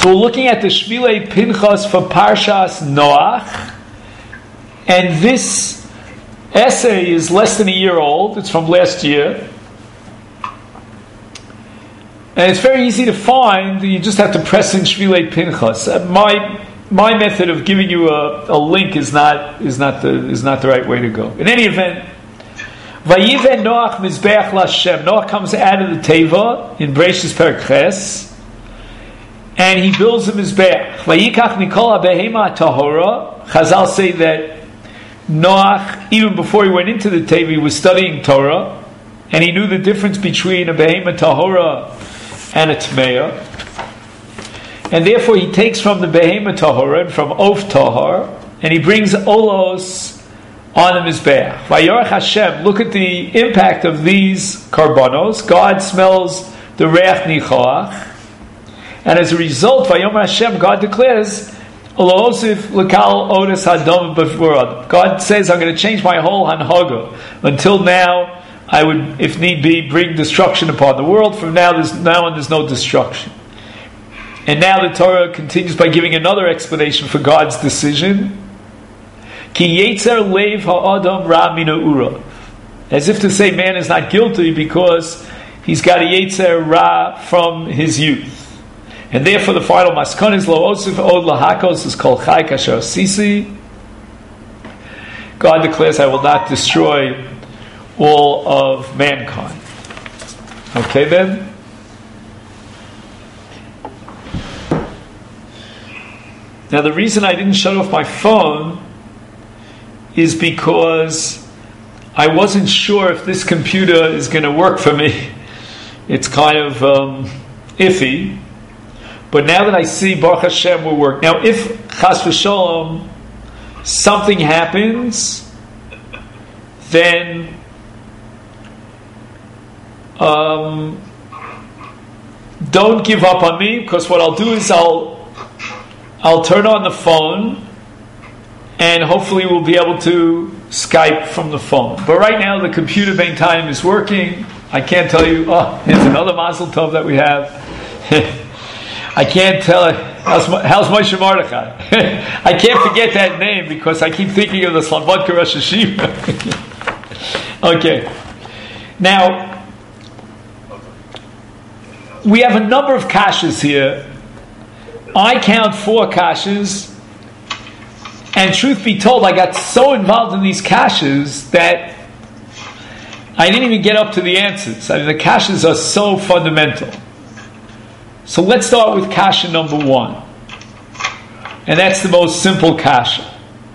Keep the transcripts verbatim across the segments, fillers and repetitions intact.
So we're looking at the Shvilei Pinchas for Parshas Noach, and this essay is less than a year old. It's from last year. And it's very easy to find. You just have to press in Shvilei Pinchas. Uh, my my method of giving you a, a link is not is not the is not the right way to go. In any event, Vayiven Noach Mizbeach Lashem. Noach comes out of the Teva in Bereshis Perek Ches, and he builds a Mizbeach. Vayikach Mikol HaBehema Tahora. Chazal say that Noach, even before he went into the Teva, he was studying Torah, and he knew the difference between a Behema Tahora and a Tmeya, and therefore he takes from the Behema Tahora and from Of Tahor, and he brings Olos on the Mizbeach. Vayorach Hashem, look at the impact of these karbonos. God smells the Reach Nichoach, and as a result, Vayomer Hashem, God declares, Olosif Lekal Odes Hadom B'Vurad. God says, I'm going to change my whole Hanhaga. Until now, I would, if need be, bring destruction upon the world. From now, there's now on, there's no destruction. And now the Torah continues by giving another explanation for God's decision. Ki yetzer leiv ha'adam ra min ha'ura. As if to say, man is not guilty because he's got a yetzer ra from his youth. And therefore, the final maskon is lo osif od lahakos is called chai kasher sisi. God declares, I will not destroy all of mankind. Okay then? Now the reason I didn't shut off my phone is because I wasn't sure if this computer is going to work for me. It's kind of um, iffy. But now that I see Baruch Hashem will work. Now if Chas v'Sholom something happens, then Um, don't give up on me, because what I'll do is I'll I'll turn on the phone, and hopefully we'll be able to Skype from the phone. But right now the computer main time is working. I can't tell you. Oh, here's another Mazel Tov that we have. I can't tell it. How's, how's Moshe Mordechai? I can't forget that name because I keep thinking of the Slobodka Rosh Hashiva. Okay, now. We have a number of kashas here. I count four kashas, and truth be told, I got so involved in these kashas that I didn't even get up to the answers. I mean, the kashas are so fundamental. So let's start with kasha number one, and that's the most simple kasha.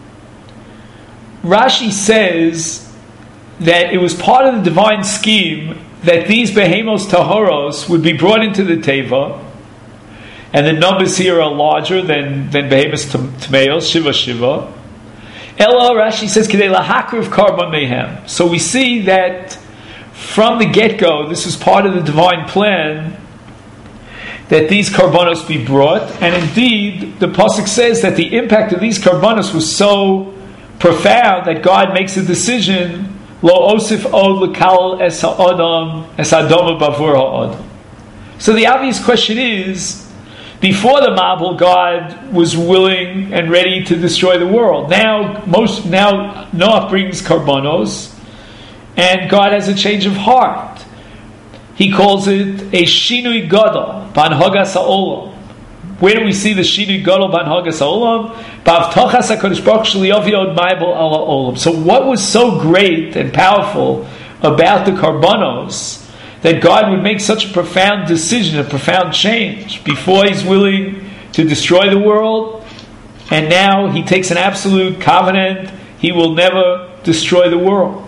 Rashi says that it was part of the divine scheme that these behemos tahoros would be brought into the teva, and the numbers here are larger than than behemos tmeos, shiva shiva. Ella, Rashi says, kidei lahakriv karban mehem. So we see that from the get-go, this is part of the divine plan that these karbanos be brought, and indeed, the pasuk says that the impact of these karbanos was so profound that God makes a decision. Lo osif od lekal es ha'adam es adama bavur ha'adam. So the obvious question is, before the Mabul, God was willing and ready to destroy the world. Now, most now Noach brings karbanos, and God has a change of heart. He calls it a shinui gadol b'anhagas ha'olam. Where do we see the shinui gadol b'anhagas ha'olam? B'avtochas HaKadosh Baruch Hu sheliyavi od ma'ibol ala olam. So what was so great and powerful about the karbanos that God would make such a profound decision, a profound change, before He's willing to destroy the world, and now He takes an absolute covenant He will never destroy the world.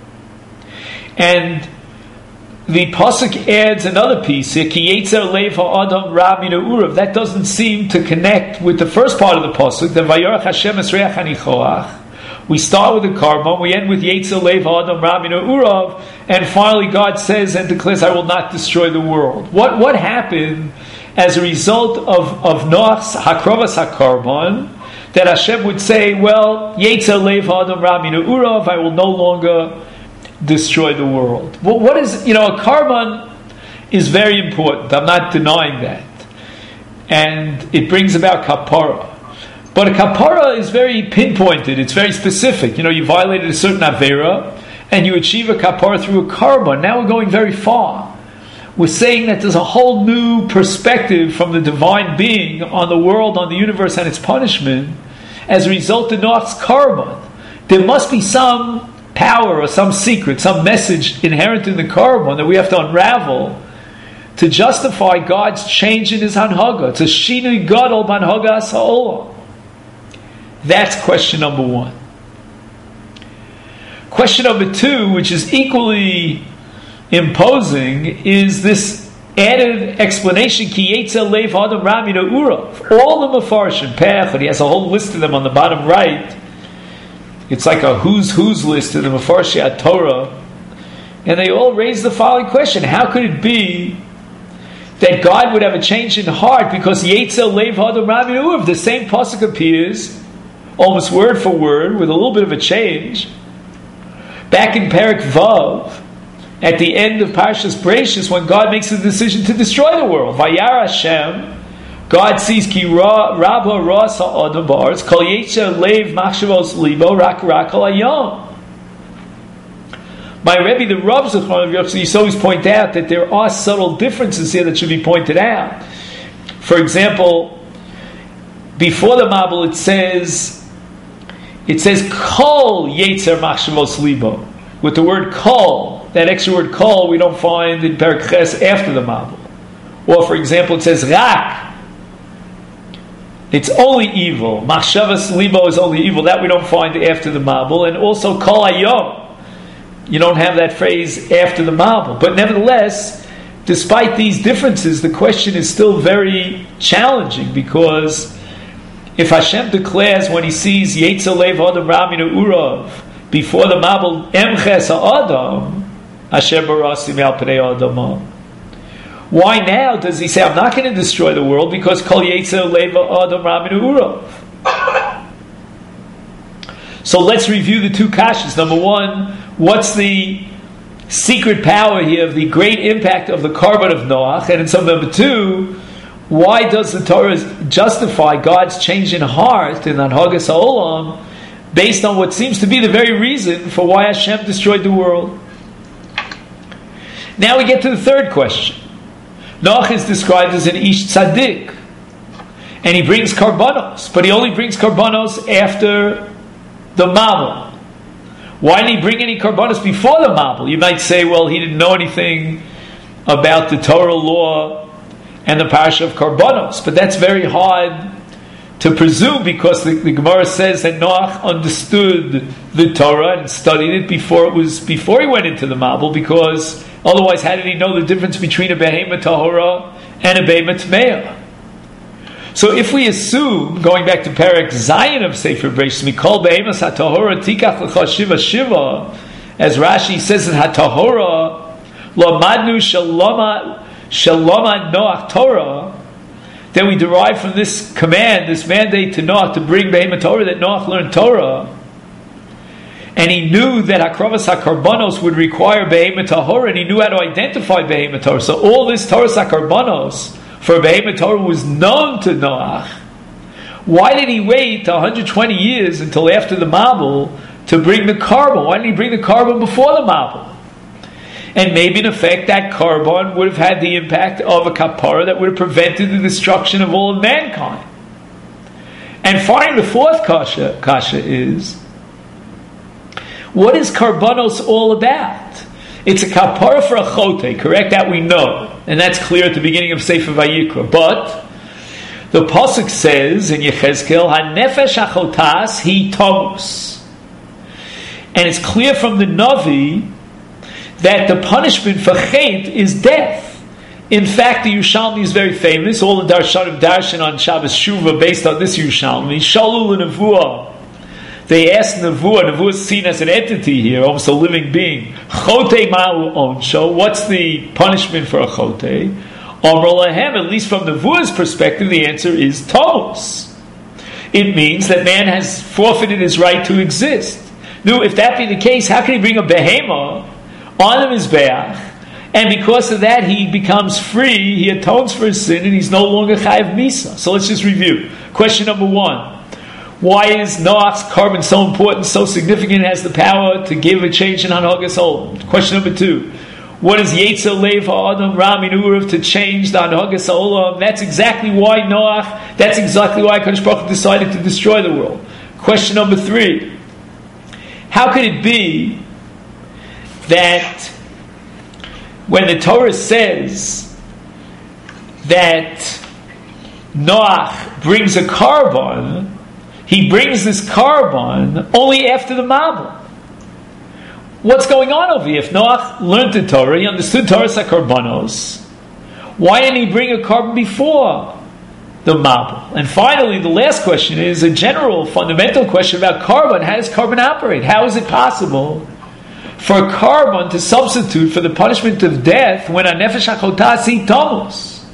And the pasuk adds another piece here, Ki yetzer leiv ha'adam ra min ha'urav. That doesn't seem to connect with the first part of the pasuk, the Vayorach Hashem es reach hanichoach. We start with the karban, we end with yetzer leiv ha'adam ra min ha'urav, and finally God says and declares, I will not destroy the world. What what happened as a result of, of Noach's hakrovas hakarban, that Hashem would say, well, yetzer leiv ha'adam ra min ha'urav, I will no longer destroy the world. Well, what is, you know, a karban is very important. I'm not denying that. and it brings about kapara. But a kapara is very pinpointed, it's very specific. You know, you violated a certain avera, and you achieve a kapara through a karban. Now we're going very far. We're saying that there's a whole new perspective from the divine being on the world, on the universe, and its punishment as a result of Noach's karban. There must be some power or some secret, some message inherent in the karban that we have to unravel to justify God's change in His hanhaga. It's a shinui gadol b'hanhaga ha'olam. That's question number one. Question number two, which is equally imposing, is this added explanation, Ki yetzer leiv ha'adam ra min ha'urav. All the Mefarshim, Pech, he has a whole list of them on the bottom right. It's like a who's who's list of the Mefarshei Torah. And they all raise the following question. How could it be that God would have a change in heart because yetzer leiv ha'adam ra min ha'urav? The same pasuk appears almost word for word, with a little bit of a change, back in Perek Vav, at the end of Parshas Bereishis, when God makes the decision to destroy the world. Vayar Hashem, God sees ki rabba ras ha'adam ba'aretz, kol yetzer leiv machshavos libo rak rak al hayom. My Rebbe, the Rav Zechron of Yosef, used to always point out that there are subtle differences here that should be pointed out. For example, before the Mabul it says, It says kol yetzer machshavos libo. With the word kol, that extra word kol we don't find in Perek Ches after the Mabul. Or for example it says rak. It's only evil. Machshavos libo is only evil. That we don't find after the Mabul. And also kol hayom. You don't have that phrase after the Mabul. But nevertheless, despite these differences, the question is still very challenging, because if Hashem declares when He sees yetzer leiv ha'adam ra min ha'urav before the Mabul emches ha'adam asher barasi me'al pnei ha'adamah, why now does He say I'm not going to destroy the world because kol yetzer leiv ha'adam ra min ha'urav? So let's review the two kashas. Number one, what's the secret power here of the great impact of the karban of Noach? And in some number two, why does the Torah justify God's change in heart in Hanhagas Ha'olam based on what seems to be the very reason for why Hashem destroyed the world? Now we get to the third question. Noach is described as an ish tzaddik, and he brings karbanos, but he only brings karbanos after the Mabul. Why didn't he bring any karbanos before the Mabul? You might say, well, he didn't know anything about the Torah law and the parasha of karbanos, but that's very hard to presume, because the, the Gemara says that Noach understood the Torah and studied it before it was before he went into the Mabul, because otherwise how did he know the difference between a behemah tahora and a behemah tmeah? So if we assume, going back to Perek Zayin of Sefer Bereishis, Mikol behemas hatahora tikach lecha shiva shiva, as Rashi says in hatahora, lo madnu shaloma Shalom Noach Torah, then we derive from this command, this mandate to Noach to bring Behemah Torah, that Noach learned Torah. And he knew that Hakravas HaKarbanos would require Behemah Torah, and he knew how to identify Behemah Torah. So all this Torah HaKarbanos for Behemah Torah was known to Noach. Why did he wait one hundred twenty years until after the Mabul to bring the Karban? Why didn't he bring the Karban before the Mabul? And maybe in effect that Karban would have had the impact of a kapara that would have prevented the destruction of all of mankind. And finally, the fourth kasha, kasha is, what is Karbanos all about? It's a kapara for a chote, correct? That we know. And that's clear at the beginning of Sefer Vayikra. But the pasuk says in Yechezkel, HaNefesh HaChotas Hi Tomus. And it's clear from the Navi that the punishment for chet is death. In fact, the Yerushalmi is very famous. All the Darshanim darshan on Shabbos Shuvah based on this Yerushalmi. Shalu l'nevuah. They ask nevuah. Nevuah is seen as an entity here, almost a living being. Chote ma'u onsho. What's the punishment for a chote? Amar lahem. At least from nevuah's perspective, the answer is tomos. It means that man has forfeited his right to exist. Now, if that be the case, how can he bring a behemah on the Mizbeach And because of that, he becomes free, he atones for his sin, and he's no longer chayav misa. So let's just review. Question number one. Why is Noach's carbon so important, so significant, it has the power to give a change in Hanhagas Olam? Question number two. What is Yetzer Lev Ha'adam Ramin Urav to change the Hanhagas Olam? That's exactly why Noach, that's exactly why Kadosh Baruch Hu decided to destroy the world. Question number three. How could it be that when the Torah says that Noach brings a carbon, he brings this carbon only after the Mabul? What's going on over here? If Noach learned the Torah, he understood Torah's HaKarbanos, why didn't he bring a carbon before the Mabul? And finally, the last question is a general, fundamental question about carbon. How does carbon operate? How is it possible for carbon to substitute for the punishment of death when a nefesh hachotasi tamos?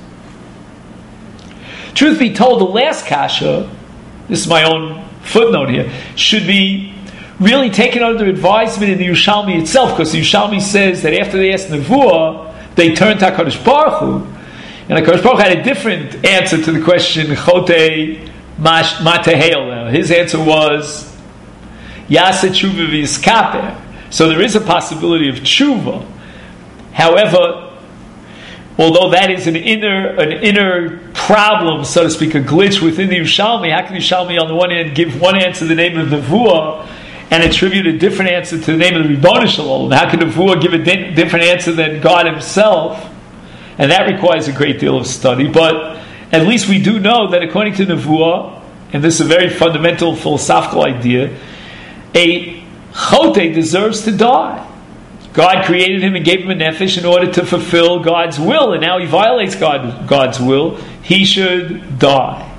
Truth be told, the last kasha, this is my own footnote here, should be really taken under advisement in the Yerushalmi itself, because the Yerushalmi says that after they asked Nevuah, they turned to HaKadosh Baruch Hu, and HaKadosh Baruch Hu had a different answer to the question, Chote Matehel. His answer was, Yaseh Tshuva V'Yiskaper. So there is a possibility of tshuva. However, although that is an inner an inner problem, so to speak, a glitch within the Yerushalmi, how can the Yerushalmi on the one hand give one answer the name of Nevuah and attribute a different answer to the name of the Ribono Shel Olam? How can Nevuah give a di- different answer than God himself? And that requires a great deal of study. But at least we do know that according to Nevuah, and this is a very fundamental philosophical idea, a Chote deserves to die. God created him and gave him a nefesh in order to fulfill God's will, and now he violates God, God's will. He should die.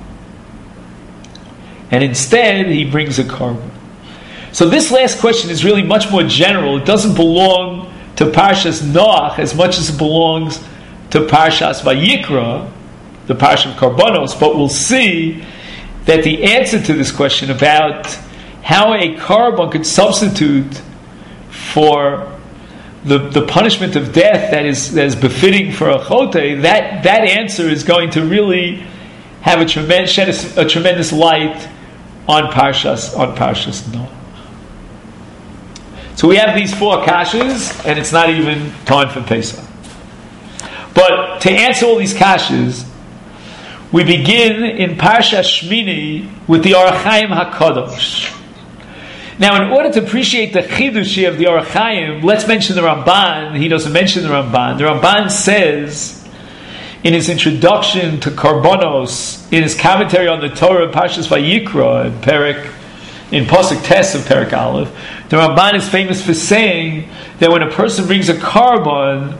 And instead, he brings a carbon. So this last question is really much more general. It doesn't belong to Parshas Noach as much as it belongs to Parshas Vayikra, the Parsha of Karbanos, but we'll see that the answer to this question about how a carbon could substitute for the, the punishment of death that is that is befitting for a chote, that, that answer is going to really have a tremendous shed a, a tremendous light on Parshas on Parshas Noach. So we have these four kashas, and it's not even time for Pesach. But to answer all these kashas, we begin in Parshas Shmini with the Orach Chaim HaKadosh. Now, in order to appreciate the chidush of the Orach Chaim, let's mention the Ramban. He doesn't mention the Ramban. The Ramban says in his introduction to Karbonos, in his commentary on the Torah, Parshas Vayikra, in Perek, in Pasuk Tes of Perek Aleph, the Ramban is famous for saying that when a person brings a carbon,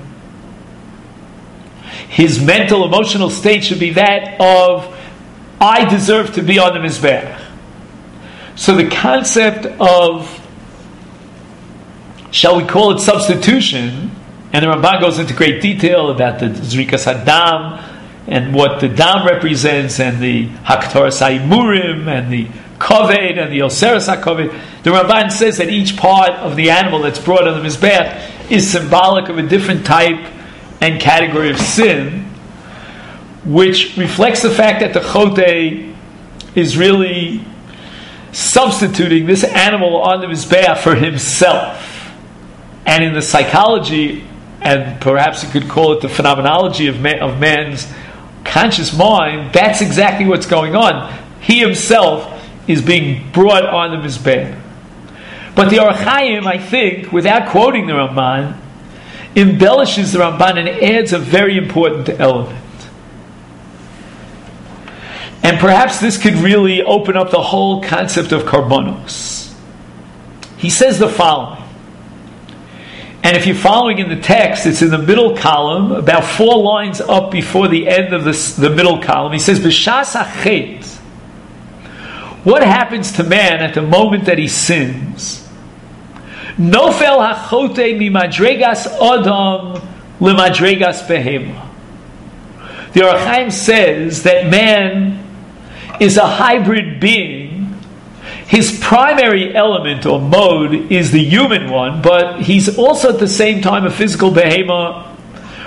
his mental, emotional state should be that of, I deserve to be on the Mizbeach. So the concept of, shall we call it substitution, and the Ramban goes into great detail about the Zrikas Hadam, and what the Dam represents, and the Haktoras HaImurim, and the Koved, and the Yoseres HaKoved. The Ramban says that each part of the animal that's brought on the Mizbeach is symbolic of a different type and category of sin, which reflects the fact that the chote is really substituting this animal on the Mizbeach for himself. And in the psychology, and perhaps you could call it the phenomenology of, man, of man's conscious mind, that's exactly what's going on. He himself is being brought on the Mizbeach. But the Orach Chaim, I think, without quoting the Ramban, embellishes the Ramban and adds a very important element. And perhaps this could really open up the whole concept of karbonos. He says the following. And if you're following in the text, it's in the middle column, about four lines up before the end of this, the middle column. He says, B'shas hachet. What happens to man at the moment that he sins? Nofel hachote mimadregas adam lemadregas behema. The Orach Chaim says that man is a hybrid being. His primary element or mode is the human one, but he's also at the same time a physical behema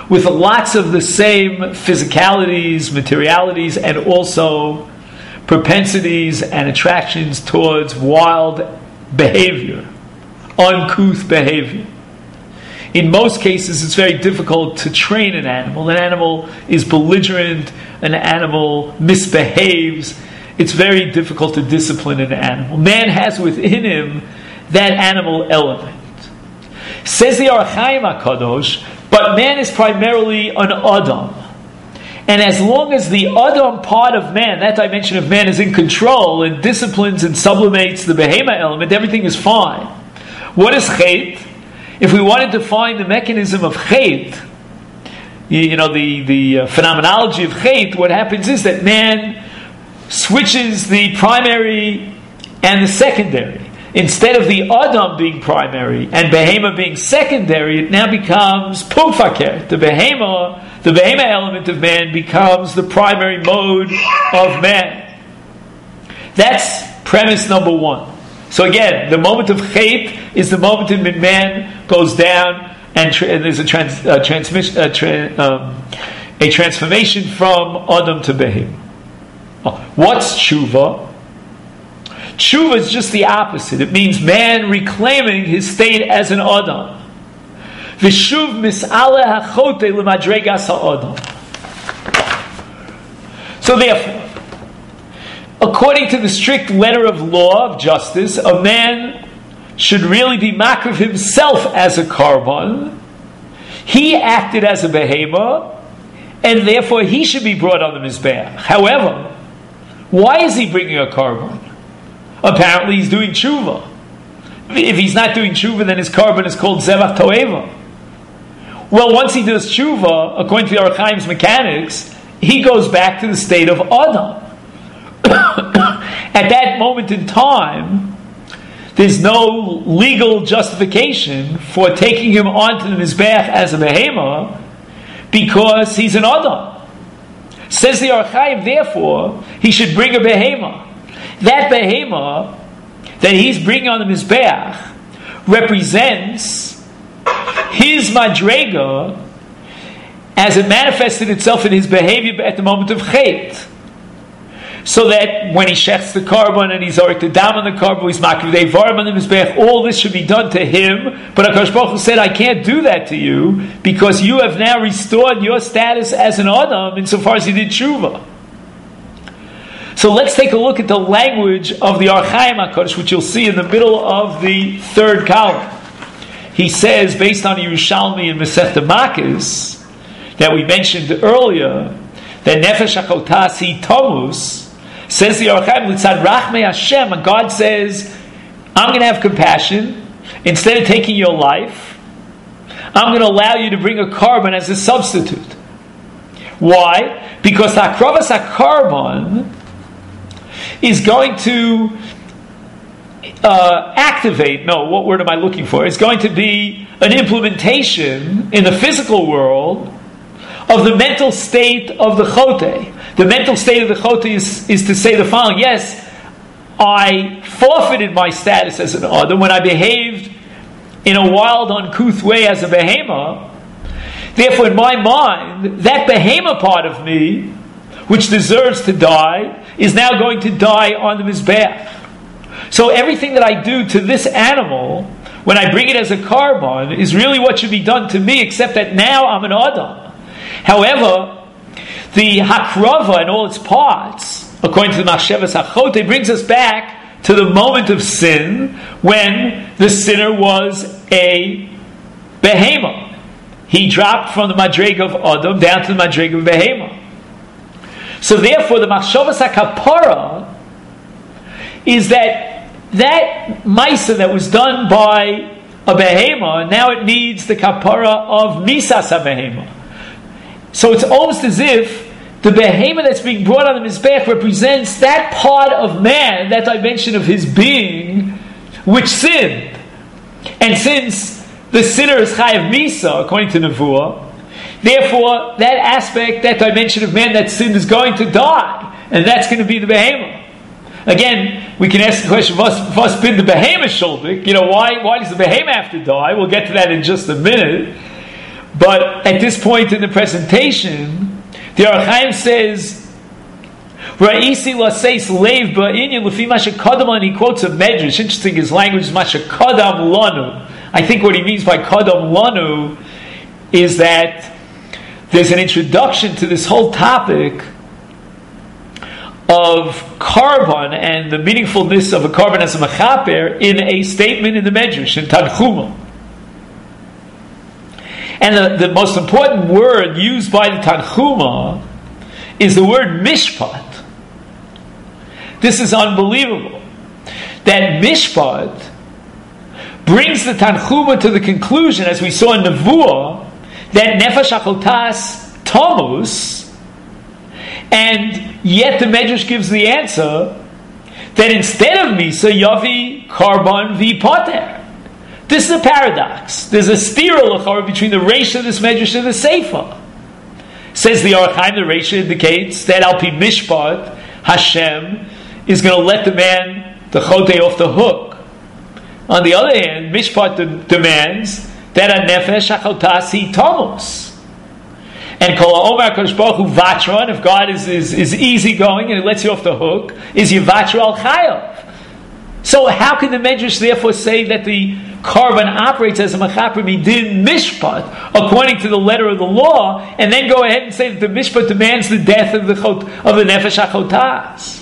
with lots of the same physicalities, materialities, and also propensities and attractions towards wild behavior, uncouth behavior. In most cases, it's very difficult to train an animal. An animal is belligerent, an animal misbehaves. It's very difficult to discipline an animal. Man has within him that animal element. Says the Or HaChaim HaKadosh, but man is primarily an Adam. And as long as the Adam part of man, that dimension of man, is in control and disciplines and sublimates the Behema element, everything is fine. What is Chet? If we wanted to find the mechanism of Chet, you know, the, the uh, phenomenology of Chet, what happens is that man switches the primary and the secondary. Instead of the Adam being primary and Behema being secondary, it now becomes Pufaker. The Behema, the Behema element of man becomes the primary mode of man. That's premise number one. So again, the moment of Chet is the moment in which man goes down and, tra- and there's a, trans- a, transmission, a, tra- um, a transformation from Adam to Behema. Oh, what's Tshuva? Tshuva is just the opposite. It means man reclaiming his state as an Adam. V'shuv mis'aleh hachote l'madregas ha'adam. So therefore, according to the strict letter of law, of justice, a man should really be makriv himself as a karban. He acted as a behema, and therefore he should be brought on the mizbeach. However, why is he bringing a karban? Apparently he's doing tshuva. If he's not doing tshuva, then his karban is called zevach toeva. Well, once he does tshuva, according to the Or HaChaim's mechanics, he goes back to the state of Adam. At that moment in time, there's no legal justification for taking him onto the mizbeach as a behema because he's an Adam. Says the Or HaChaim, therefore, he should bring a behema. That behema that he's bringing on the mizbeach represents his madrega as it manifested itself in his behavior at the moment of Chet. So that when he shechts the karban and he's already down on the karban, he's makriv devarim on the mizbeach, all this should be done to him. But HaKadosh Baruch Hu said, I can't do that to you because you have now restored your status as an Adam insofar as you did tshuva. So let's take a look at the language of the Or HaChaim HaKadosh, which you'll see in the middle of the third column. He says, based on Yerushalmi and Masechta Makos, that we mentioned earlier, that Nefesh HaChotas hi Tomus, says the Or HaChaim, Litzad Rachmei Hashem, and God says, I'm going to have compassion. Instead of taking your life, I'm going to allow you to bring a karban as a substitute. Why? Because Hakravas HaKarban is going to uh, activate, no, what word am I looking for? It's going to be an implementation in the physical world of the mental state of the chote. The mental state of the chote is, is to say the following: yes, I forfeited my status as an Adam when I behaved in a wild, uncouth way as a behema. Therefore, in my mind, that behema part of me, which deserves to die, is now going to die on the mizbeach. So everything that I do to this animal, when I bring it as a karban, is really what should be done to me, except that now I'm an Adam. However, the hakrava and all its parts, according to the machshavas hachote, brings us back to the moment of sin when the sinner was a behema. He dropped from the madrega of Adam down to the madrega of behema. So therefore, the machshavas hakapara is that that maisa that was done by a behema, now it needs the kapara of misas ha-behema. So it's almost as if the behema that's being brought on the mizbeach represents that part of man, that dimension of his being, which sinned. And since the sinner is chayav misa, according to Nevuah, therefore that aspect, that dimension of man that sinned is going to die. And that's going to be the behema. Again, we can ask the question, what's been the behema shuldik? You know, why, why does the behema have to die? We'll get to that in just a minute. But at this point in the presentation, the Orach Chaim says, Ra'isi laseis leiv ba'inyan lefi masha kadam, and he quotes a medrash. Interesting, his language is masha kadam lanu. I think what he means by kadam lanu is that there's an introduction to this whole topic of carbon and the meaningfulness of a carbon as a mechaper in a statement in the medrash, in Tanchuma. And the, the most important word used by the Tanchuma is the word mishpat. This is unbelievable. That mishpat brings the Tanchuma to the conclusion, as we saw in Nevuah, that nefesh achotas tamus, and yet the Medrash gives the answer that instead of misa, yavi carbon vi poter. This is a paradox. There's a stira l'chara between the Reisha of this Medrash and the Seifa. Says the Orach Chaim, the Reisha indicates that al pi mishpat, Hashem is going to let the man, the chotei, off the hook. On the other hand, mishpat de- demands that a nefesh achotas hi tomos. And kol ha'omer HaKadosh Baruch Hu vatron, if God is, is, is easygoing and he lets you off the hook, is yivatro al chayav. So how can the Medrash therefore say that the carbon operates as a mechaper midin mishpat according to the letter of the law, and then go ahead and say that the mishpat demands the death of the chot, of the nefesh achotas?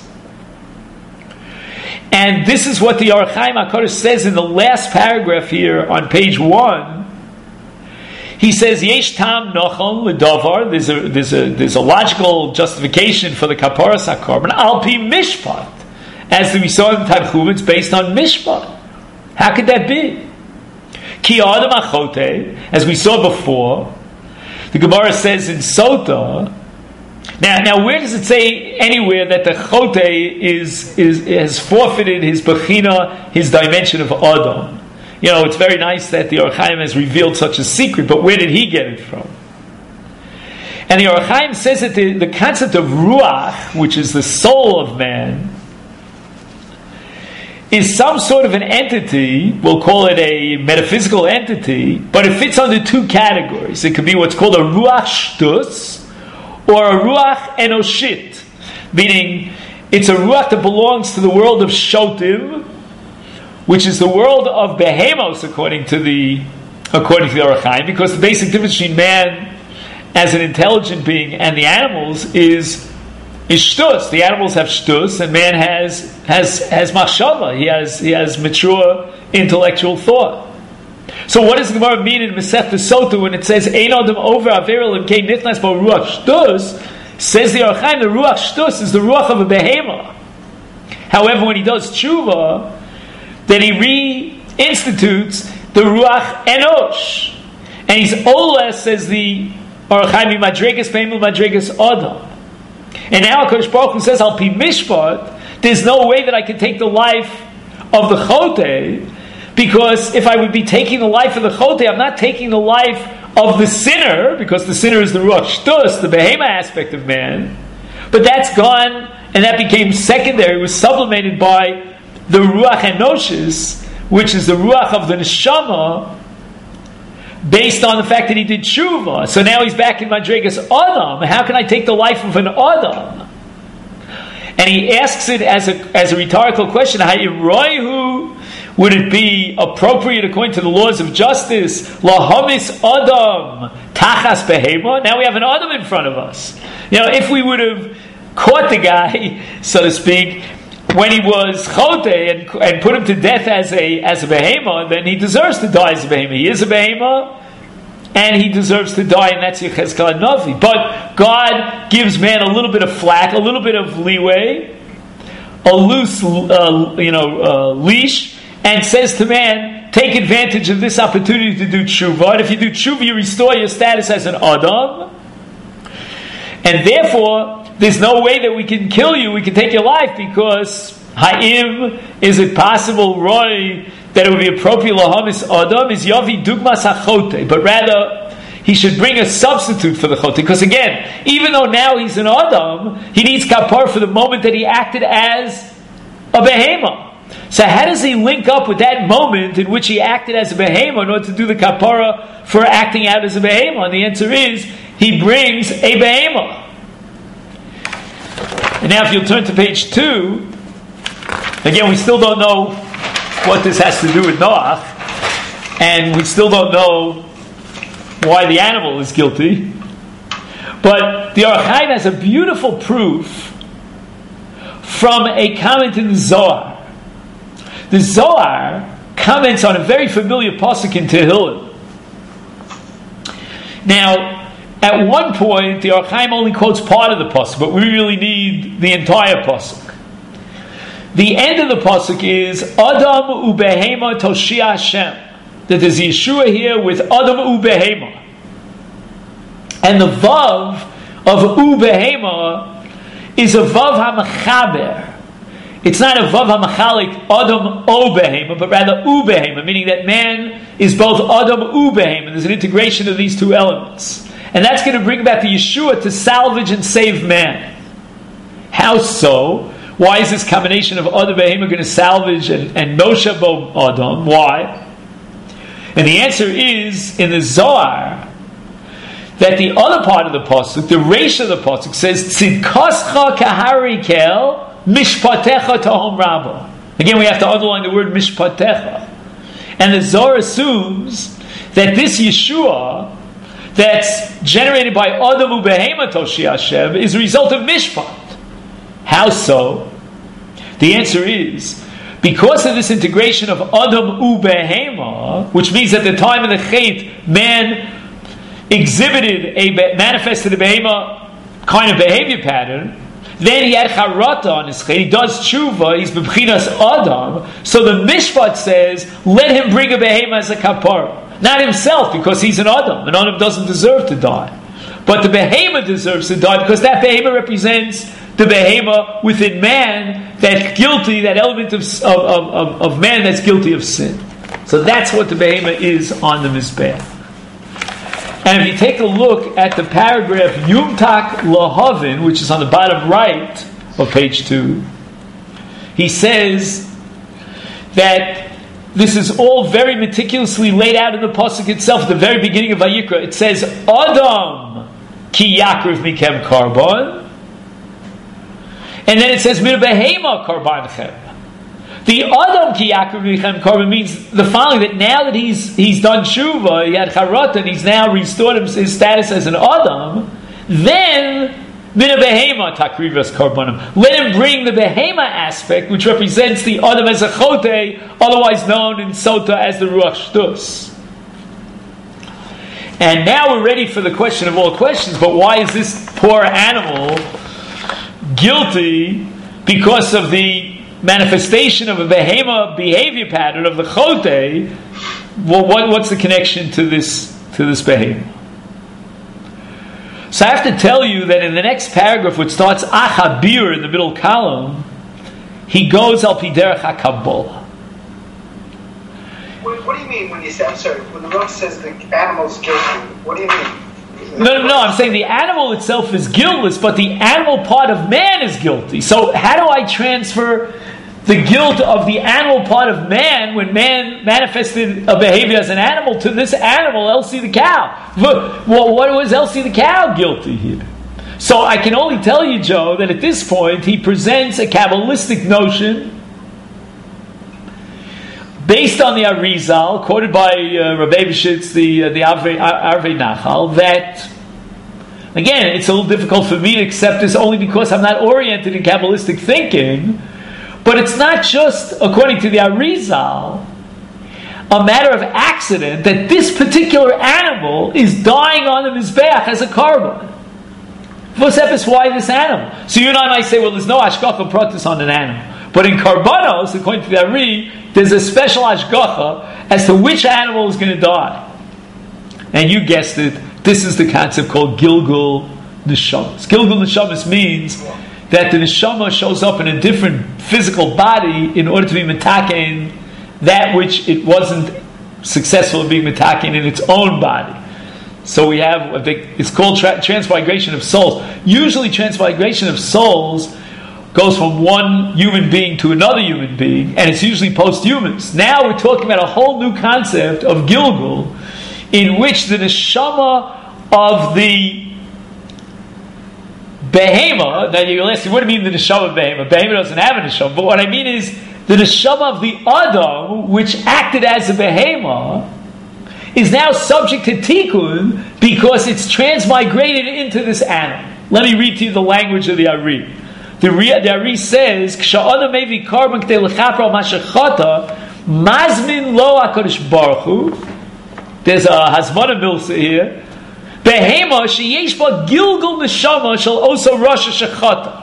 And this is what the Orach Chaim HaKadosh says in the last paragraph here on page one. He says, "Yesh tam nochon ledavar." There's a there's a there's a logical justification for the kaparas hakarbon al pi mishpat, as we saw in Tanchum. It's based on mishpat. How could that be? Ki adam achote, as we saw before, the Gemara says in Sota. Now, now, where does it say anywhere that the chote is is has forfeited his bechina, his dimension of Adam? You know, it's very nice that the Orach Chaim has revealed such a secret, but where did he get it from? And the Orach Chaim says that the, the concept of ruach, which is the soul of man, is some sort of an entity. We'll call it a metaphysical entity, but it fits under two categories. It could be what's called a ruach shtus, or a ruach enoshit, meaning it's a ruach that belongs to the world of shotim, which is the world of behemos, according to the according to the Orach Chaim, because the basic difference between man as an intelligent being and the animals is is shtus. The animals have shtus, and man has has has machshava. He has he has mature intellectual thought. So what does the Gemara mean in Masechta Sota when it says Ein Adam over Averil and Kein Nichnas Bo Ruach Shtus? Says the Orach Chaim, the Ruach Shtus is the Ruach of a behema. However, when he does tshuva, then he reinstitutes the Ruach Enosh, and he's Ola, says the Orach Chaim, Madregas Beimel Madregas Adam. And now HaKadosh Baruch Hu says Al Pi Mishpat, there's no way that I can take the life of the Chotei, because if I would be taking the life of the Chotei, I'm not taking the life of the sinner, because the sinner is the Ruach Shtus, the Behema aspect of man. But that's gone, and that became secondary. It was sublimated by the Ruach Enoshis, which is the Ruach of the Neshama, based on the fact that he did Tshuva. So now he's back in Madregas Adam. How can I take the life of an Adam? And he asks it as a as a rhetorical question. Ha'iroihu, would it be appropriate according to the laws of justice? Lahamis Adam tachas behema. Now we have an Adam in front of us. You know, if we would have caught the guy, so to speak, when he was chote and, and put him to death as a as a behema, then he deserves to die as a behema. He is a behema, and he deserves to die, and that's Yechezkel Navi. But God gives man a little bit of flack, a little bit of leeway, a loose, uh, you know, uh, leash, and says to man, take advantage of this opportunity to do tshuva. And if you do tshuva, you restore your status as an Adam. And therefore, there's no way that we can kill you, we can take your life, because Ha'im, is it possible, Roy, that it would be appropriate, Lahamis Adam, is Yavi Dugmas HaChote, but rather, he should bring a substitute for the Chote. Because again, even though now he's an Adam, he needs kapar for the moment that he acted as a behema. So how does he link up with that moment in which he acted as a behemoth in order to do the kapara for acting out as a behemoth? And the answer is, he brings a behemoth. And now if you'll turn to page two, again, we still don't know what this has to do with Noach, and we still don't know why the animal is guilty. But the Or HaChaim has a beautiful proof from a comment in the Zohar. The Zohar comments on a very familiar pasuk in Tehillim. Now, at one point, the Or HaChaim only quotes part of the pasuk, but we really need the entire pasuk. The end of the pasuk is Adam ubehema toshia Hashem. That there's Yeshua here with Adam ubehema, and the vav of ubehema is a vav hamachaber. It's not a vav hamachalik Adam o behema, but rather ubehema, meaning that man is both Adam ubehema. There's an integration of these two elements, and that's going to bring about the Yeshua to salvage and save man. How so? Why is this combination of Adam behema going to salvage and, and Moshe bo Adam? Why? And the answer is in the Zohar that the other part of the pasuk, the reish of the pasuk, says Tzidkascha kaharikel mishpatecha tahom rabba. Again, we have to underline the word mishpatecha. And the Zohar assumes that this Yeshua that's generated by Adam ubehema toshi Hashem is a result of mishpat. How so? The answer is because of this integration of Adam ubehema, which means at the time of the Chet, man exhibited a manifested a behema kind of behavior pattern. Then he had charata on his Chet. He does tshuva. He's b'bchinas Adam. So the Mishpat says, let him bring a behema as a kapara, not himself, because he's an Adam, and Adam doesn't deserve to die. But the behema deserves to die because that behema represents the behema within man that's guilty, that element of, of, of, of man that's guilty of sin. So that's what the behema is on the Mizbeach. And if you take a look at the paragraph Yumtak Lahavin, which is on the bottom right of page two, he says that this is all very meticulously laid out in the pasuk itself. At the very beginning of Vayikra, it says, Adam ki yakriv mikem karbon. And then it says, Mir behema karbanchem. The Adam ki yakriv mikem karbon means the following, that now that he's he's done tshuva, he had charata, and he's now restored his status as an Adam, then Min behema takrivas karbanim. Let him bring the behema aspect, which represents the Adam as a chote, otherwise known in Sota as the Ruach Shtus. And now we're ready for the question of all questions, but why is this poor animal guilty because of the manifestation of a behema behavior pattern of the chote? Well, what, what's the connection to this to this behema? So I have to tell you that in the next paragraph, which starts Achabir in the middle column, he goes al piderach HaKabbalah. What, what do you mean when you say, I'm sorry, when the Rosh says the animal's guilty, what do you mean? No, no, no, I'm saying the animal itself is guiltless, but the animal part of man is guilty. So how do I transfer the guilt of the animal part of man when man manifested a behavior as an animal to this animal, Elsie the cow? Well, what was Elsie the cow guilty here? So I can only tell you, Joe, that at this point he presents a Kabbalistic notion based on the Arizal, quoted by uh, Rabbi Bishitz, the uh, the Arvei, Arvei Nachal, that, again, it's a little difficult for me to accept this only because I'm not oriented in Kabbalistic thinking, but it's not just, according to the Arizal, a matter of accident that this particular animal is dying on the Mizbeach as a carbon. Why this animal? So you and I might say, well, there's no Hashgacha Pratis on an animal. But in Karbanos, according to the Ari, there's a special Hashgacha as to which animal is going to die. And you guessed it, this is the concept called Gilgul Neshamas. Gilgul Neshamas means that the Neshama shows up in a different physical body in order to be metaken that which it wasn't successful in being metaken in its own body. So we have, it's called tra- transmigration of souls. Usually transmigration of souls goes from one human being to another human being, and it's usually post-humans. Now we're talking about a whole new concept of Gilgul, in which the neshama of the behema, now you'll ask me, what do you mean the neshama of behema? Behema doesn't have a neshama, but what I mean is the neshama of the Adam, which acted as a behema, is now subject to tikkun because it's transmigrated into this animal. Let me read to you the language of the Ari. The, the Ari says, "K'sha'adam mevi karban k'tei l'chapra al mashachata, mazmin lo HaKadosh Baruch Hu." There's a Hazmana Milsa here. Behema sheyesh ba gilgul neshama shall also rosh hashachata.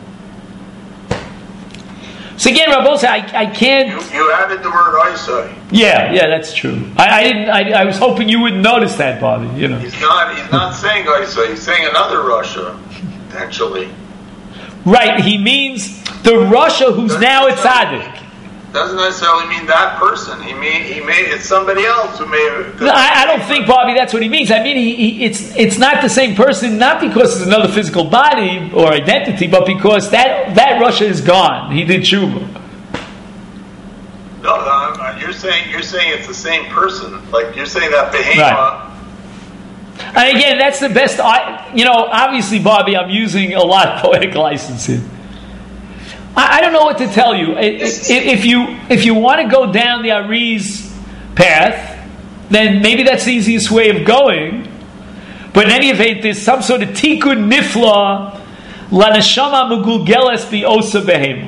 So again, Rabbi said, I, I can't. You, you added the word "isai." Yeah, yeah, that's true. I, I didn't. I, I was hoping you wouldn't notice that, Bobby. You know, he's not. He's not saying "isai." He's saying another Russia, actually. Right. He means the Russia who's doesn't now a tzaddik. Doesn't necessarily mean that person. He mean he may. It's somebody else who may have. No, I, I don't think, Bobby, that's what he means. I mean, he, he, it's it's not the same person, not because it's another physical body or identity, but because that that Russia is gone. He did tshuva. No, no, you're saying you're saying it's the same person. Like you're saying that behema. Right. And again, that's the best. I, you know, obviously, Bobby, I'm using a lot of poetic license here. I, I don't know what to tell you. If, if you if you want to go down the Ari's path, then maybe that's the easiest way of going. But in any event, there's some sort of tikkun nifla laneshama megulgeles bi osa behema.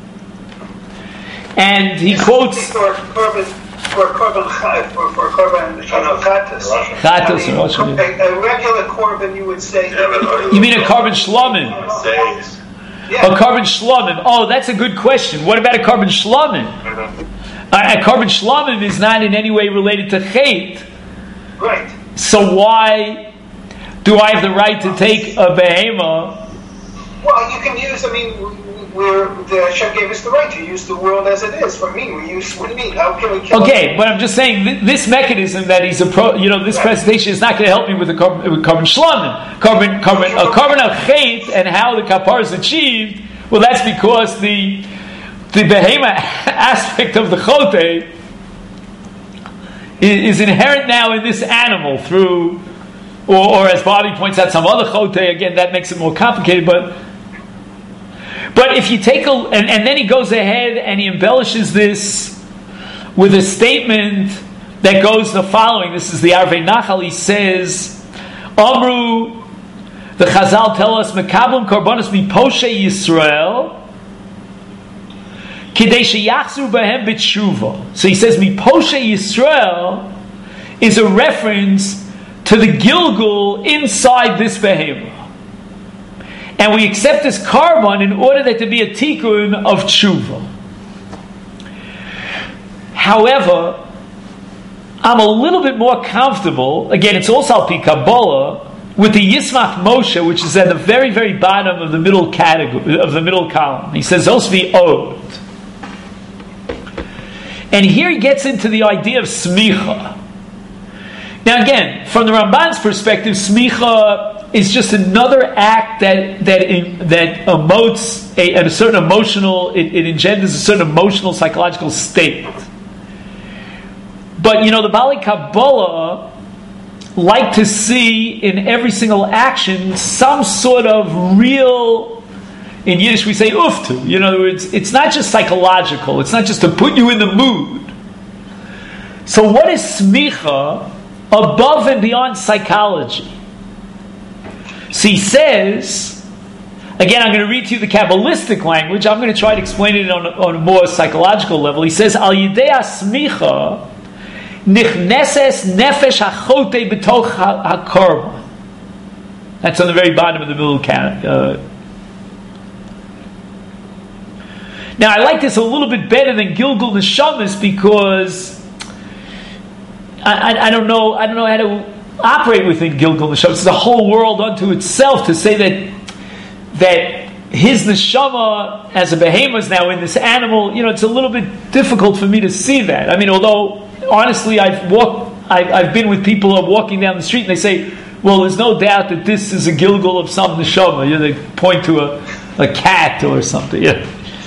And he quotes. For korban for for korban chatas. Chatas or Rosh a, a regular korban, you would say. You mean a korban shlomim? Yeah. A korban shlomim. Oh, that's a good question. What about a korban shlomim? A, a korban shlomim is not in any way related to chet. Right. So why do I have the right to take a behema? Well, you can use. I mean. Where the Hashem gave us the right to use the world as it is. For me, we use. What do you mean? How can we kill? Okay, but I'm just saying th- this mechanism that he's appro- you know, this right. presentation is not going to help me with the korban, with korban shlomim, korban, korban, a korban of chet, and how the kapar is achieved. Well, that's because the the behema aspect of the chote is, is inherent now in this animal through, or, or as Bobby points out, some other chote. Again, that makes it more complicated, but. But if you take a, and, and then he goes ahead and he embellishes this with a statement that goes the following. This is the Arvei Nachal. He says, Amru, the Chazal tell us, Mekablim korbanos mi poshe Yisrael, kidei sheyachzru behem b'tshuva. So he says, mi poshe Yisrael is a reference to the Gilgul inside this behemoth. And we accept this korban in order that there be a tikkun of tshuva. However, I'm a little bit more comfortable, again, it's also al pi Kabbalah, with the Yismach Moshe, which is at the very, very bottom of the middle category, of the middle column. He says, Osvi Od. And here he gets into the idea of smicha. Now again, from the Ramban's perspective, smicha is just another act that that in, that emotes a, a certain emotional, it, it engenders a certain emotional, psychological state. But you know, the Bali Kabbalah like to see in every single action some sort of real, in Yiddish we say uftu. You know, it's it's not just psychological. It's not just to put you in the mood. So what is smicha above and beyond psychology? So he says, again, I'm going to read to you the Kabbalistic language. I'm going to try to explain it on a, on a more psychological level. He says, Al yidei asmicha nichneses nefesh hachote b'toch hakorban. That's on the very bottom of the middle count. Uh, now, I like this a little bit better than Gilgul Neshamas because I, I, I don't know. I don't know how to operate within Gilgul Neshama. It's a whole world unto itself to say that that his neshama as a behemoth is now in this animal. You know, it's a little bit difficult for me to see that. I mean, although honestly, I've walked, I've, I've been with people who are walking down the street and they say, "Well, there's no doubt that this is a Gilgul of some neshama." You know, they point to a a cat or something. Yeah.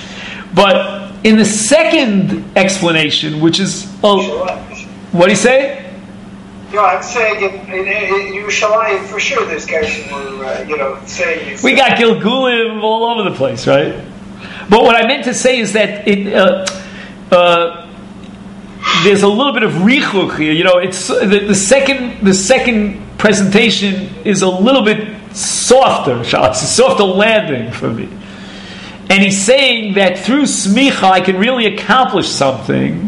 But in the second explanation, which is oh, what do you say? No, I'm saying in, in, in Yerushalayim for sure. There's guys who were, uh, you know, saying we got Gilgulim all over the place, right? But what I meant to say is that it, uh, uh, there's a little bit of richuch here. You know, it's the, the second the second presentation is a little bit softer, shall I say, softer landing for me. And he's saying that through smicha I can really accomplish something.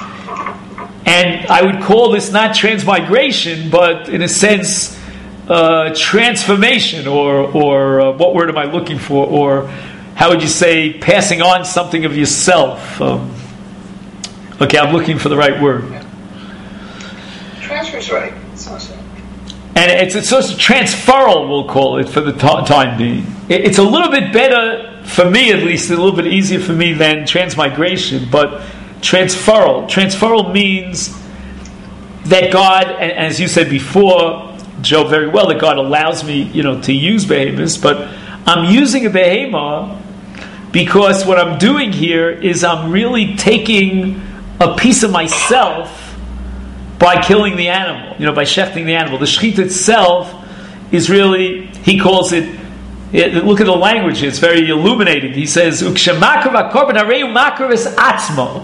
And I would call this not transmigration, but in a sense, uh, transformation, or or uh, what word am I looking for? Or how would you say, passing on something of yourself? Um, okay, I'm looking for the right word. Yeah. Transfer's right. It's awesome. And it's it's sort of transferal, we'll call it, for the t- time being. It, it's a little bit better, for me at least, a little bit easier for me than transmigration, but transferal. Transferal means that God, and as you said before, Joe, very well, that God allows me, you know, to use behemoths, but I'm using a behemoth because what I'm doing here is I'm really taking a piece of myself by killing the animal, you know, by shechting the animal. The shechit itself is really, he calls it, it look at the language, it's very illuminating. He says, Ukshemakrav hakorban harei makrav es atzmo.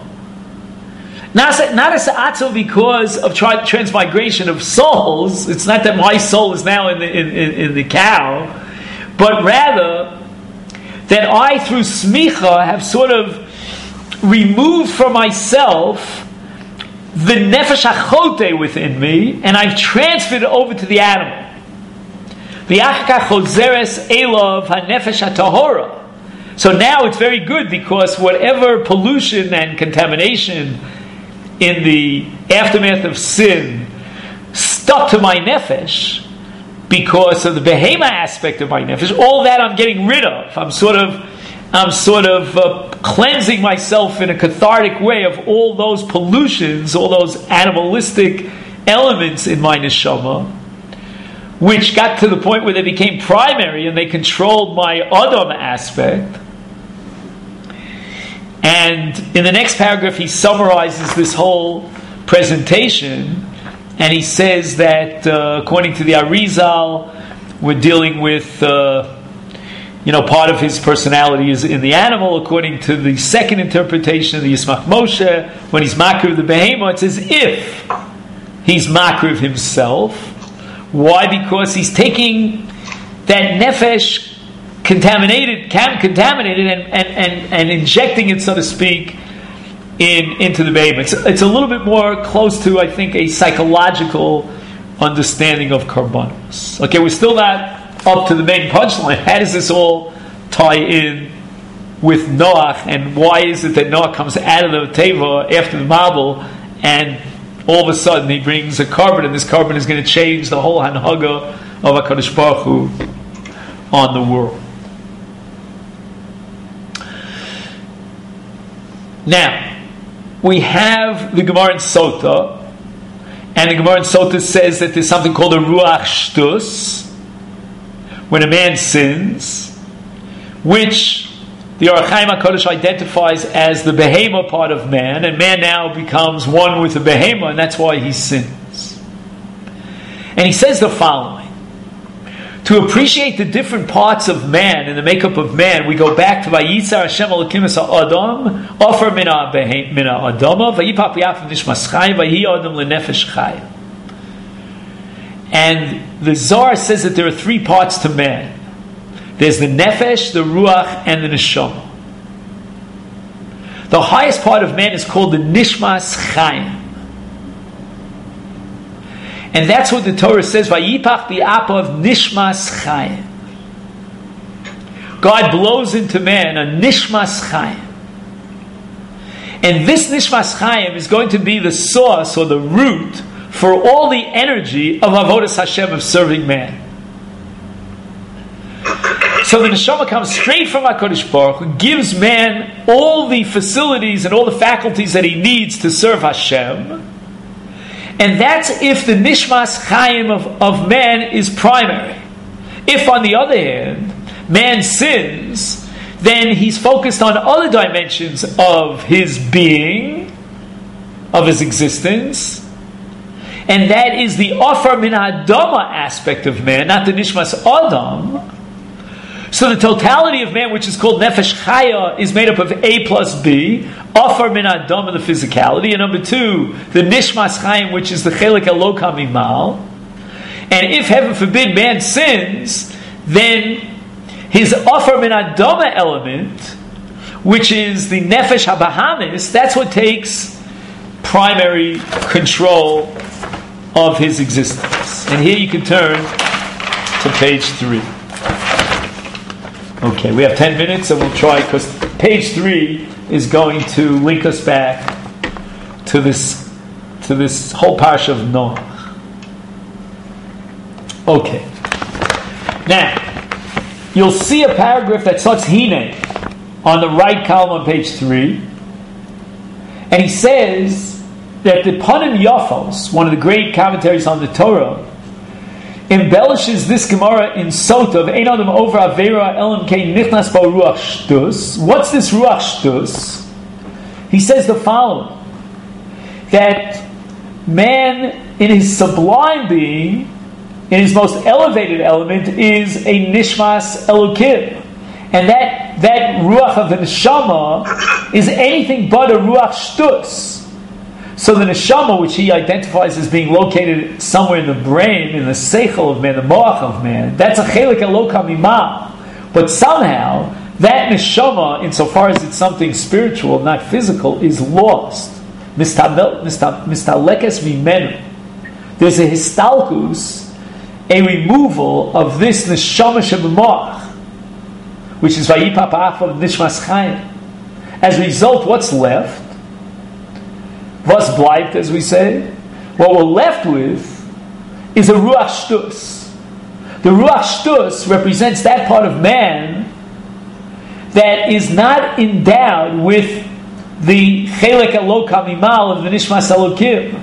Not as atzel because of tra- transmigration of souls. It's not that my soul is now in the in, in, in the cow, but rather that I, through smicha, have sort of removed from myself the nefesh hachote within me, and I've transferred it over to the animal. V'achka chozeres elov hanefesh hatahora. So now it's very good because whatever pollution and contamination in the aftermath of sin stuck to my nefesh because of the behema aspect of my nefesh, all that I'm getting rid of. I'm sort of, I'm sort of uh, cleansing myself in a cathartic way of all those pollutions, all those animalistic elements in my neshama, which got to the point where they became primary and they controlled my Adam aspect. And in the next paragraph, he summarizes this whole presentation, and he says that uh, according to the Arizal, we're dealing with, uh, you know, part of his personality is in the animal. According to the second interpretation of the Yismach Moshe, when he's makriv the behemoth, it's as if he's makriv himself. Why? Because he's taking that nefesh contaminated, cam- contaminated, and, and, and, and injecting it, so to speak, in into the baby. It's, it's a little bit more close to, I think, a psychological understanding of karbanos. Okay, we're still not up to the main punchline. How does this all tie in with Noach, and why is it that Noach comes out of the teva after the Mabul, and all of a sudden he brings a carbon, and this carbon is going to change the whole hanhaga of HaKadosh Baruch Hu on the world. Now, we have the Gemara in Sota, and the Gemara in Sota says that there's something called a Ruach Shtus, when a man sins, which the Orach Chaim HaKadosh identifies as the behema part of man, and man now becomes one with the behema, and that's why he sins. And he says the following: to appreciate the different parts of man and the makeup of man, we go back to Vayitzar Hashem Elokim es ha'adam, Ofer min ha'adama, Vayipach b'yafim nishmas chayim, Vayi adam lenefesh chayim. And the Zohar says that there are three parts to man. There's the nefesh, the ruach, and the neshama. The highest part of man is called the nishmas chayim. And that's what the Torah says, Vayipach bi'apav nishmas chayim. God blows into man a nishmas chayim. And this nishmas chayim is going to be the source or the root for all the energy of avodas Hashem, of serving man. So the neshama comes straight from HaKadosh Baruch Hu, gives man all the facilities and all the faculties that he needs to serve Hashem. And that's if the nishmas chayim of, of man is primary. If, on the other hand, man sins, then he's focused on other dimensions of his being, of his existence, and that is the Ofar Min Adama aspect of man, not the Nishmas Adam. So the totality of man, which is called Nefesh Chaya, is made up of A plus B, Ofar Min Adama, the physicality, and number two, the Nishmas Chaim, which is the Chelik Eloka Mimal. And if, heaven forbid, man sins, then his Ofar Min Adama element, which is the Nefesh HaBahamis, that's what takes primary control of his existence. And here you can turn to page three. Okay, we have ten minutes, and we'll try, because page three is going to link us back to this to this whole parsha of Noah. Okay. Now, you'll see a paragraph that starts Hine on the right column on page three, and he says that the Panim Yafos, one of the great commentaries on the Torah, embellishes this Gemara in Sota of Ein Adam over Avera Elam Kein Nichnas Bo Ruach Shtus. What's this Ruach Shtus? He says the following, that man in his sublime being, in his most elevated element, is a Nishmas Elokim. And that, that Ruach of the Neshama is anything but a Ruach Shtus. So the neshama, which he identifies as being located somewhere in the brain, in the seichel of man, the moach of man, that's a chelik eloka mimal. But somehow, that neshama, insofar as it's something spiritual, not physical, is lost. Mistalekes mimenu. There's a histalkus, a removal of this neshama shebemoach, which is vayipap achov nishmas chayim. As a result, what's left? Was bleibt, as we say, what we're left with is a Ruach Shtus. The Ruach Shtus represents that part of man that is not endowed with the Chelek Eloka Mimal of the Nishmas Elokim.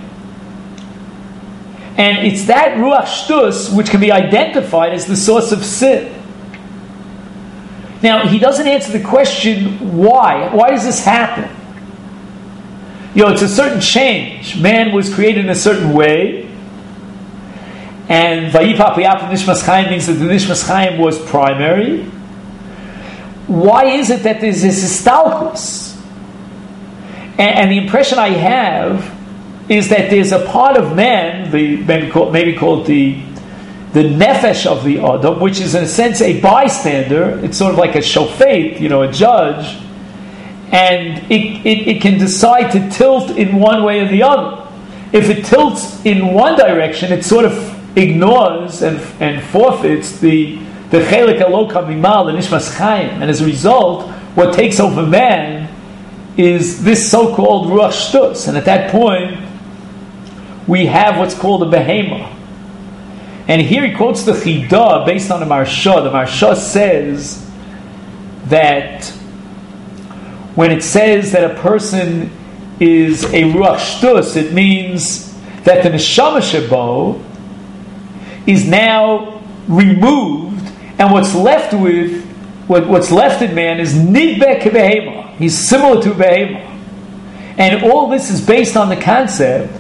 And it's that Ruach Shtus which can be identified as the source of sin. Now, he doesn't answer the question, why? Why does this happen? You know, it's a certain change. Man was created in a certain way, and Vayipap Yap Nishmas Chaim means that the Nishmas Chaim was primary. Why is it that there's this histalkus? And, and the impression I have is that there's a part of man, the maybe call, maybe called the the nefesh of the Adam, which is in a sense a bystander. It's sort of like a shofet, you know, a judge. And it, it, it can decide to tilt in one way or the other. If it tilts in one direction, it sort of ignores and, and forfeits the the chelik eloka mimal, the nishmas chaim. And as a result, what takes over man is this so-called ruach shtus. And at that point, we have what's called a behema. And here he quotes the Chidah based on the Marsha. The Marsha says that when it says that a person is a Ruach Shtus, it means that the Neshama Shebo is now removed, and what's left with, what, what's left in man is Nidbeh Kebehema. He's similar to Behema. And all this is based on the concept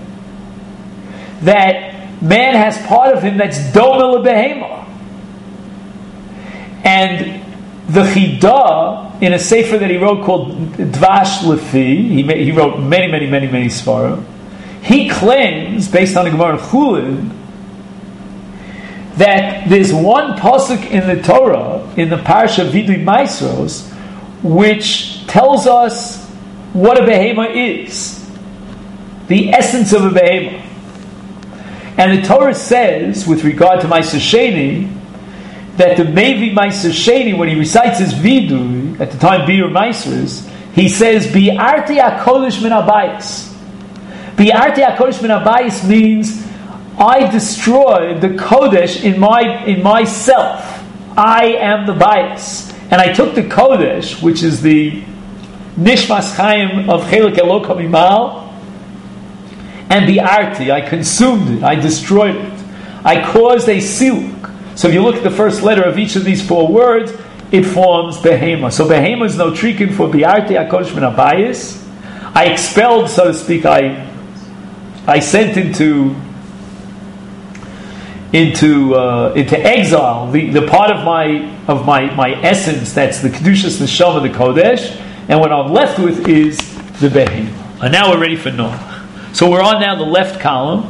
that man has part of him that's Domel Behema. And the Chidah, in a sefer that he wrote called Dvash Lefi, he, he wrote many, many, many, many svarim. He claims, based on the Gemara Chulin, that there's one pasuk in the Torah, in the Parsha Vidui Maisros, which tells us what a behema is, the essence of a behema. And the Torah says, with regard to Ma'aser Sheni, that the Mevi Ma'aser Sheni, when he recites his Vidui, at the time Biur Ma'asers, he says, Bi'arti HaKodesh Min HaBayis. Bi'arti HaKodesh Min HaBayis means, I destroyed the Kodesh in my in myself. I am the bias. And I took the Kodesh, which is the Nishmas Chaim of Chelik Eloka Mimal, and the Arti, I consumed it, I destroyed it. I caused a siluk. So if you look at the first letter of each of these four words, it forms behema. So behema is no trikin for biarti HaKodesh min habayis. I expelled, so to speak, I I sent into into uh, into exile the, the part of my of my, my essence that's the kedushas neshama, the kodesh, and what I'm left with is the behema. And now we're ready for Noach. So we're on now the left column.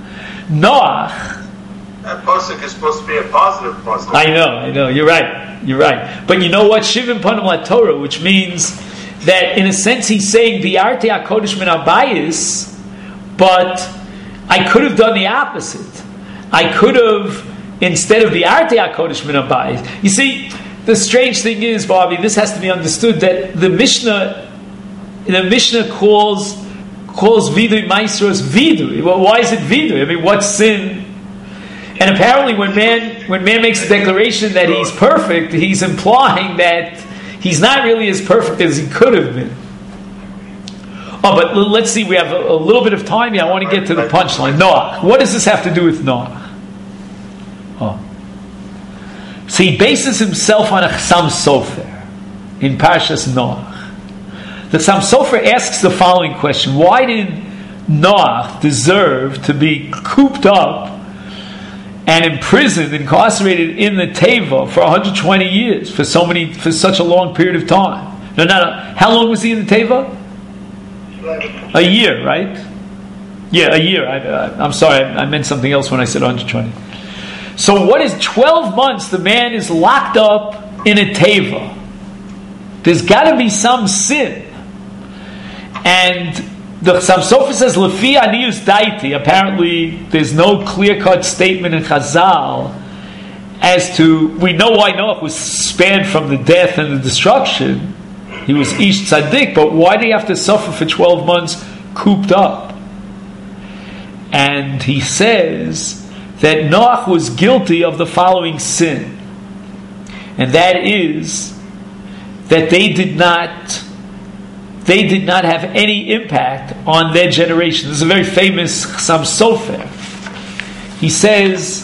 Noach. That pasuk is supposed to be a positive pasuk. I know, I know. You're right. You're right. But you know what? Shivim panim la Torah, which means that in a sense he's saying biarti HaKodesh min habayis, but I could have done the opposite. I could have, instead of biarti HaKodesh min habayis. You see, the strange thing is, Bobby, this has to be understood that the Mishnah, the Mishnah calls calls vidui maisros vidui. Well, why is it vidui? I mean, what sin? And apparently, when man when man makes a declaration that he's perfect, he's implying that he's not really as perfect as he could have been. Oh, but let's see. We have a, a little bit of time here. I want to get to the punchline. Noach. What does this have to do with Noach? Oh, so he bases himself on a Chassam Sofer in Parshas Noach. The Chassam Sofer asks the following question: why did Noach deserve to be cooped up and imprisoned, incarcerated in the Teva for one hundred twenty years, for so many, for such a long period of time? No, no, no. How long was he in the Teva? A year, right? Yeah, a year. I, I, I'm sorry, I, I meant something else when I said one hundred twenty. So what is twelve months the man is locked up in a Teva? There's got to be some sin. And the Chassam Sofer says, Lefi aniyus daiti. Apparently, there's no clear-cut statement in Chazal as to, we know why Noach was spared from the death and the destruction. He was ish tzaddik, but why did he have to suffer for twelve months cooped up? And he says that Noach was guilty of the following sin. And that is that they did not they did not have any impact on their generation. This is a very famous Chassam Sofer. He says,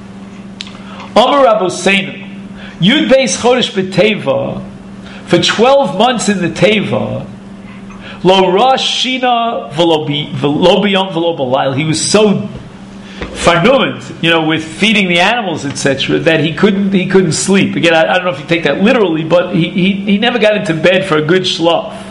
Omer Rabbeinu, Yud Beis Chodesh B'Teva, for twelve months in the Teva, Lo Rosh Shina V'lo Biyom V'lo B'Layl. He was so farnument, you know, with feeding the animals, et cetera, that he couldn't he couldn't sleep. Again, I, I don't know if you take that literally, but he, he he never got into bed for a good shlaf.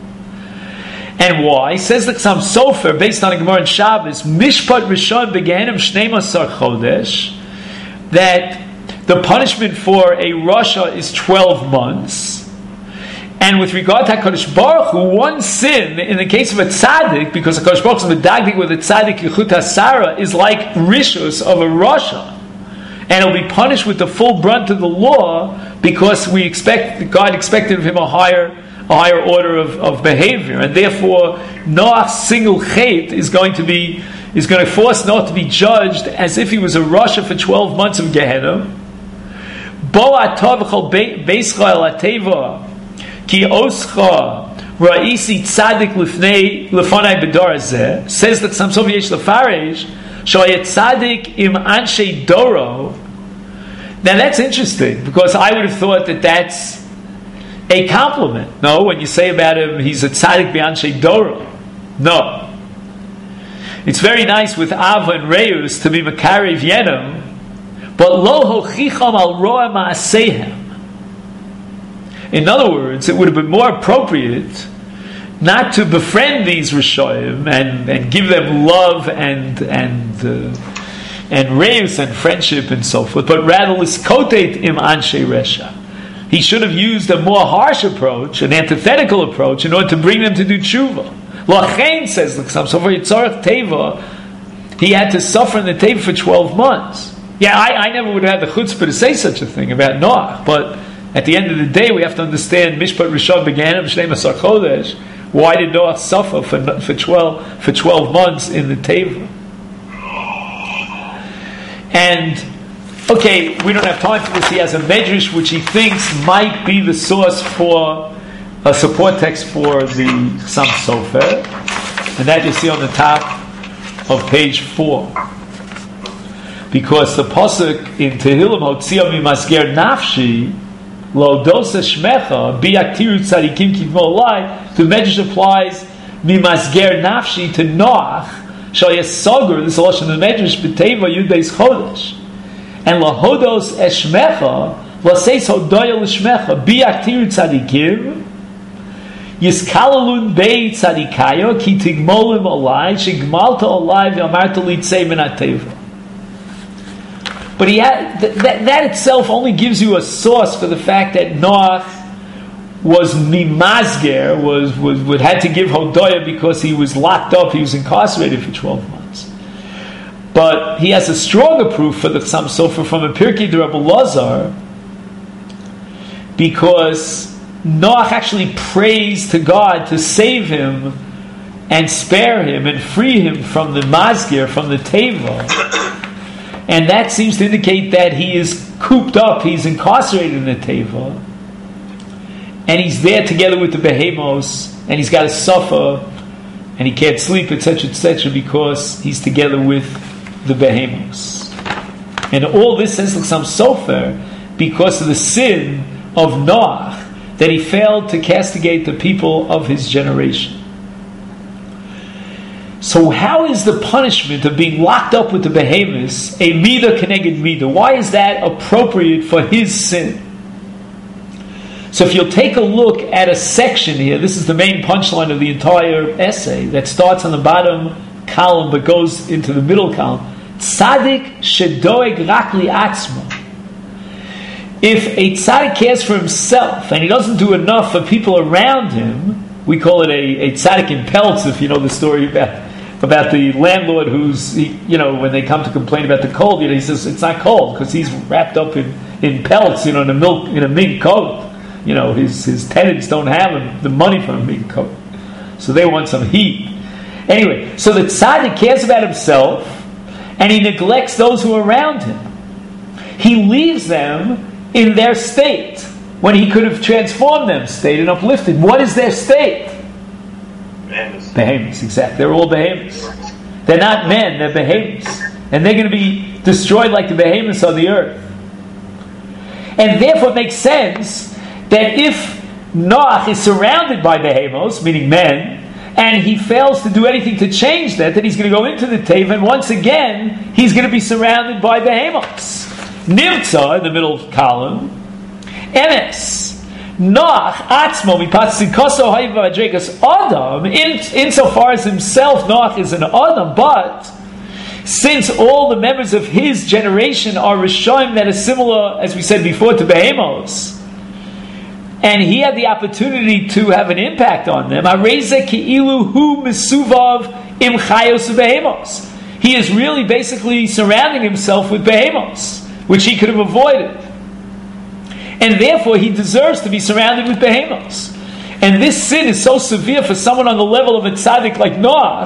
And why? Says the Chassam Sofer, based on a Gemara in Shabbos, Mishpat Rishon Begenim Shnei Masar Chodesh, that the punishment for a Rasha is twelve months. And with regard to HaKadosh Baruch Hu, one sin, in the case of a tzaddik, because HaKadosh Baruch Hu is medagdik with a tzaddik yichut hasara, is like rishus of a rasha. And he'll be punished with the full brunt of the law because we expect God expected of him a higher a higher order of, of behavior. And therefore, Noach's single chait is going to be is going to force Noach to be judged as if he was a rasha for twelve months of Gehenna. Bo atov v'chol beischa el ateva Ki oscha ra'isi tzadik lifnei lefonai bedor hazeh, says that some Soviet lefarish shoyet tzadik im anshe doro. Now that's interesting because I would have thought that that's a compliment. No, when you say about him, he's a tzadik b'anshe doro. No, it's very nice with Ava and Reus to be makarev yenim, but lo hochicham al roa ma'asehem. In other words, it would have been more appropriate not to befriend these Rishoyim and, and give them love and and uh, and reus and friendship and so forth, but rather liskotet im anshe resha. He should have used a more harsh approach, an antithetical approach, in order to bring them to do tshuva. Lachein, says the Chassam Sofer, Yitzarech Teva, he had to suffer in the Teva for twelve months. Yeah, I, I never would have had the chutzpah to say such a thing about Noach, but at the end of the day, we have to understand Mishpat Rishon Beganim Shnei Masar Chodesh. Why did Noach suffer for for twelve for twelve months in the Teva? And okay, we don't have time for this. He has a medrash which he thinks might be the source for a support text for the Chassam Sofer, and that you see on the top of page four. Because the pasuk in Tehillim Hotzia mi Masger Nafshi Lo dosa shmecha bi aktiru tzadikim kivmo olai. The Medrash applies mimasger nafshi to Noach. Shal yesagur. This is lashon the Medrash b'teva yud beis chodesh. And lahodos eshmecha laseis hodoya l'shmecha bi aktiru tzadikim yiskalelun bei tzadikayo ki tigmolim olai shigmalta olai v'amarta litzei min ateva. But he had, th- that, that itself only gives you a source for the fact that Noach was mimazger, was, was, was had to give hodoya because he was locked up, he was incarcerated for twelve months. But he has a stronger proof for the Chassam Sofer from a Pirkei de Rabbi Lazar, because Noach actually prays to God to save him and spare him and free him from the mazger, from the teva. And that seems to indicate that he is cooped up, he's incarcerated in the teva, and he's there together with the behemos, and he's got to suffer, and he can't sleep, et cetera, et cetera, because he's together with the behemos. And all this says like some sofer because of the sin of Noach, that he failed to castigate the people of his generation. So how is the punishment of being locked up with the behemoths a midah keneged midah? Why is that appropriate for his sin? So if you'll take a look at a section here, this is the main punchline of the entire essay that starts on the bottom column but goes into the middle column. Tzadik shedoeg rak li'atzmo. If a tzaddik cares for himself and he doesn't do enough for people around him, we call it a, a tzaddik in pelts, if you know the story about about the landlord who's, he, you know, when they come to complain about the cold, you know, he says it's not cold because he's wrapped up in, in pelts, you know, in a milk in a mink coat. You know, his his tenants don't have the money for a mink coat, so they want some heat. Anyway, so the tzaddik cares about himself and he neglects those who are around him. He leaves them in their state when he could have transformed them state and uplifted. What is their state? Behemoths. Behemoths, exactly. They're all behemoths. They're not men, they're behemoths. And they're going to be destroyed like the behemoths on the earth. And therefore it makes sense that if Noach is surrounded by behemoths, meaning men, and he fails to do anything to change that, then he's going to go into the teva, and once again, he's going to be surrounded by behemoths. Nirtza, in the middle column, Emes. Noach atzmo mipatzikoso haiva adrekas Adam. In insofar as himself, Noach is an Adam, but since all the members of his generation are Rishonim that are similar, as we said before, to Behemos, and he had the opportunity to have an impact on them, Areze ki'ilu hu misuvav im chayos Behemos. He is really basically surrounding himself with Behemos, which he could have avoided. And therefore, he deserves to be surrounded with behemoths. And this sin is so severe for someone on the level of a tzaddik like Noach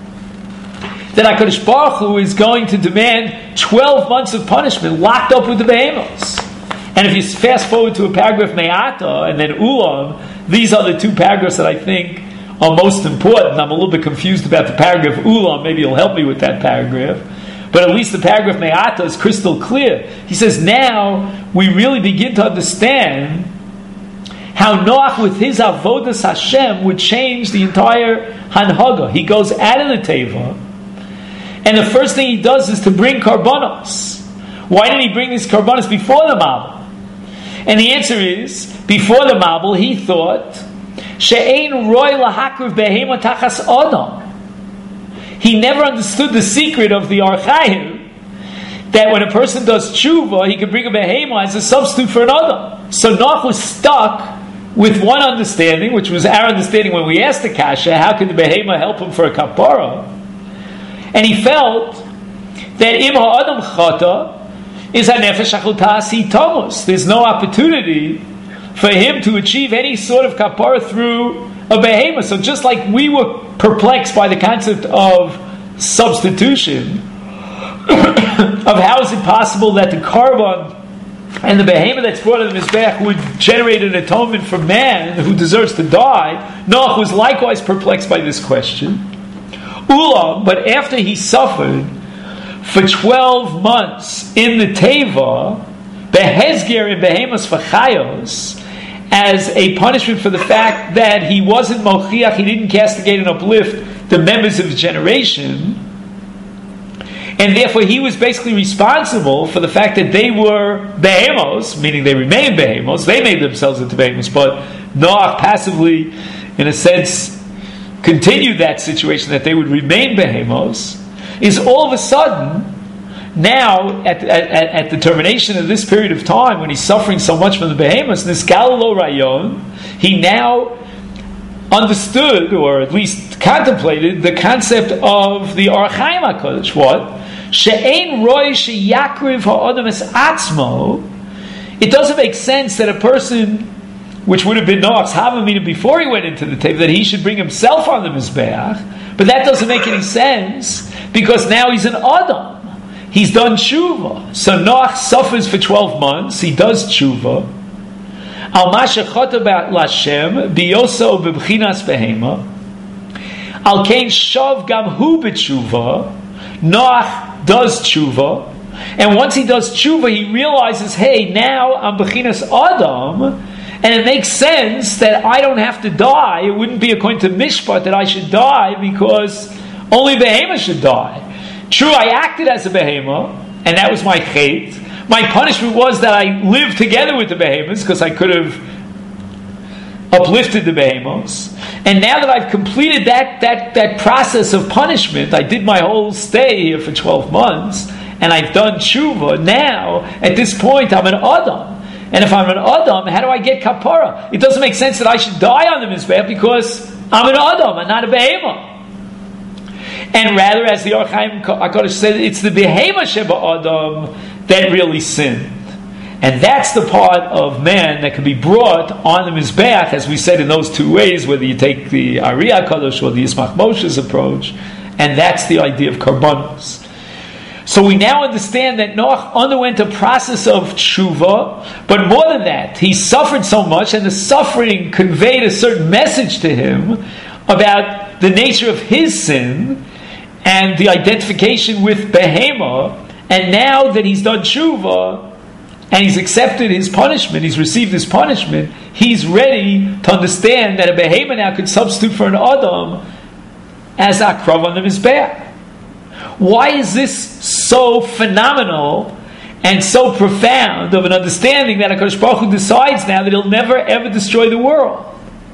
that HaKadosh Baruch Hu is going to demand twelve months of punishment locked up with the behemoths. And if you fast forward to a paragraph Me'ata and then Ulam, these are the two paragraphs that I think are most important. I'm a little bit confused about the paragraph Ulam. Maybe you'll help me with that paragraph. But at least the paragraph Me'ata is crystal clear. He says, now we really begin to understand how Noach with his avodas Hashem would change the entire Hanhaga. He goes out of the Teva, and the first thing he does is to bring karbanos. Why didn't he bring these karbanos before the Mabul? And the answer is, before the Mabul, he thought, she'ein roy lahakriv behema tachas Adam. He never understood the secret of the Archaim, that when a person does tshuva, he can bring a behema as a substitute for another. So Noach was stuck with one understanding, which was our understanding when we asked the kasha, how could the behema help him for a kapara? And he felt that im ha'adam chata is ha'nefesh achutas hitomos. There's no opportunity for him to achieve any sort of kapara through a behema. So just like we were perplexed by the concept of substitution, of how is it possible that the carbon and the behemoth that's brought in the mizbech would generate an atonement for man who deserves to die, Noach was likewise perplexed by this question. Ulam, but after he suffered for twelve months in the teva, behezger and behemoth v'chayos, as a punishment for the fact that he wasn't mochiach, he didn't castigate and uplift the members of his generation, and therefore he was basically responsible for the fact that they were behemoths, meaning they remained behemoths, they made themselves into behemoths, but Noach passively, in a sense, continued that situation that they would remain behemoths, is all of a sudden, now, at, at, at the termination of this period of time, when he's suffering so much from the behemoths, this Galilo Rayon, he now understood, or at least contemplated, the concept of the Or Chaim HaKadosh. What? She'ein roi sheyakriv ha'adam es atzmo. It doesn't make sense that a person, which would have been Noach's Havamina before he went into the table, that he should bring himself on the Mizbeach, but that doesn't make any sense, because now he's an Adam. He's done tshuva. So Noach suffers for twelve months. He does tshuva. Al mashachot about Lashem biyoso bebchinas behema. Al kein shav gam hu b'tshuva. Noach does tshuva, and once he does tshuva, he realizes, hey, now I'm b'chinas Adam, and it makes sense that I don't have to die. It wouldn't be according to Mishpat that I should die, because only behema should die. True, I acted as a behema, and that was my chait. My punishment was that I lived together with the behemoths, because I could have uplifted the behemoths. And now that I've completed that, that, that process of punishment, I did my whole stay here for twelve months, and I've done tshuva. Now, at this point, I'm an Adam. And if I'm an Adam, how do I get kapara? It doesn't make sense that I should die on the Mizbeach, because I'm an Adam, I'm not a behema. And rather, as the Or Chaim HaKadosh said, it's the Behema Sheba Adam that really sinned. And that's the part of man that can be brought on the Mizbeach, as we said, in those two ways, whether you take the Ari HaKadosh or the Yismach Moshe's approach, and that's the idea of Karbanos. So we now understand that Noach underwent a process of tshuva, but more than that, he suffered so much, and the suffering conveyed a certain message to him about the nature of his sin, and the identification with Behema, and now that he's done tshuva, and he's accepted his punishment, he's received his punishment, he's ready to understand that a Behema now could substitute for an Adam as Akrav on the Mizbeach. Why is this so phenomenal and so profound of an understanding that HaKadosh Baruch Hu decides now that he'll never ever destroy the world?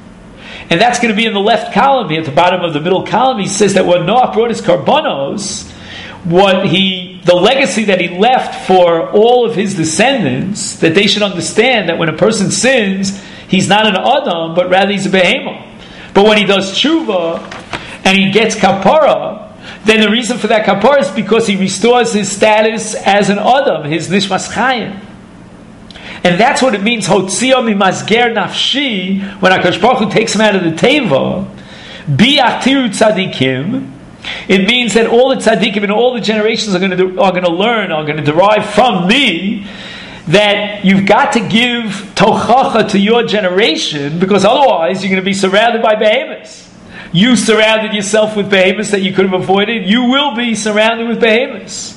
And that's going to be in the left column here, at the bottom of the middle column. He says that when Noach brought his karbanos, what he, the legacy that he left for all of his descendants, that they should understand that when a person sins, he's not an Adam, but rather he's a Behema. But when he does tshuva, and he gets kapara, then the reason for that kapara is because he restores his status as an Adam, his nishmas chayim. And that's what it means, Hotzio mimazger nafshi, when HaKadosh Baruch Hu takes him out of the teva, bi atiru tzadikim. It means that all the tzadikim and all the generations are going to are going to learn, are going to derive from me, that you've got to give tochacha to your generation, because otherwise you're going to be surrounded by behemoths. You surrounded yourself with behemoths that you could have avoided. You will be surrounded with behemoths.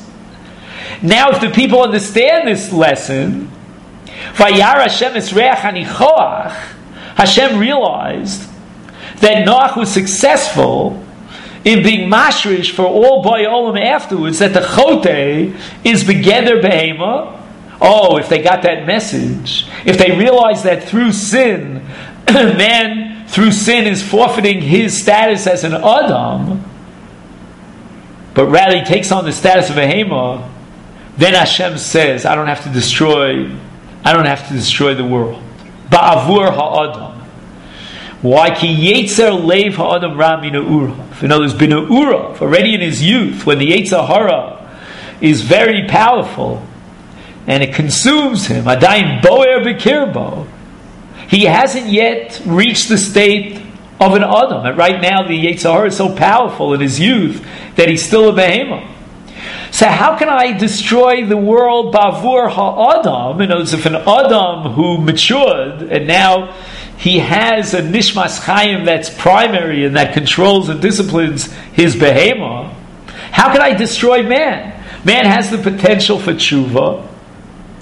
Now, if the people understand this lesson, Vayar Hashem Esreach Hanichoach, Hashem realized that Noach was successful in being mashrish for all Boi Olam afterwards, that the Chote is Begeder Behema. Oh, if they got that message, if they realized that through sin, man through sin is forfeiting his status as an Adam, but rather he takes on the status of a Behema, then Hashem says, I don't have to destroy I don't have to destroy the world. Ba'avur ha'adam. Why? Ki yetzer leiv ha'adam ra min ha'urav. In other words, bin ha'urav, already in his youth, when the yetzer hara is very powerful, and it consumes him, adayin boer b'kirbo, he hasn't yet reached the state of an adam. And right now, the yetzer hara is so powerful in his youth that he's still a behema. So how can I destroy the world bavur ha'adam? In other words, if an adam who matured and now he has a nishmas chayim that's primary and that controls and disciplines his behema, how can I destroy man? Man has the potential for tshuva,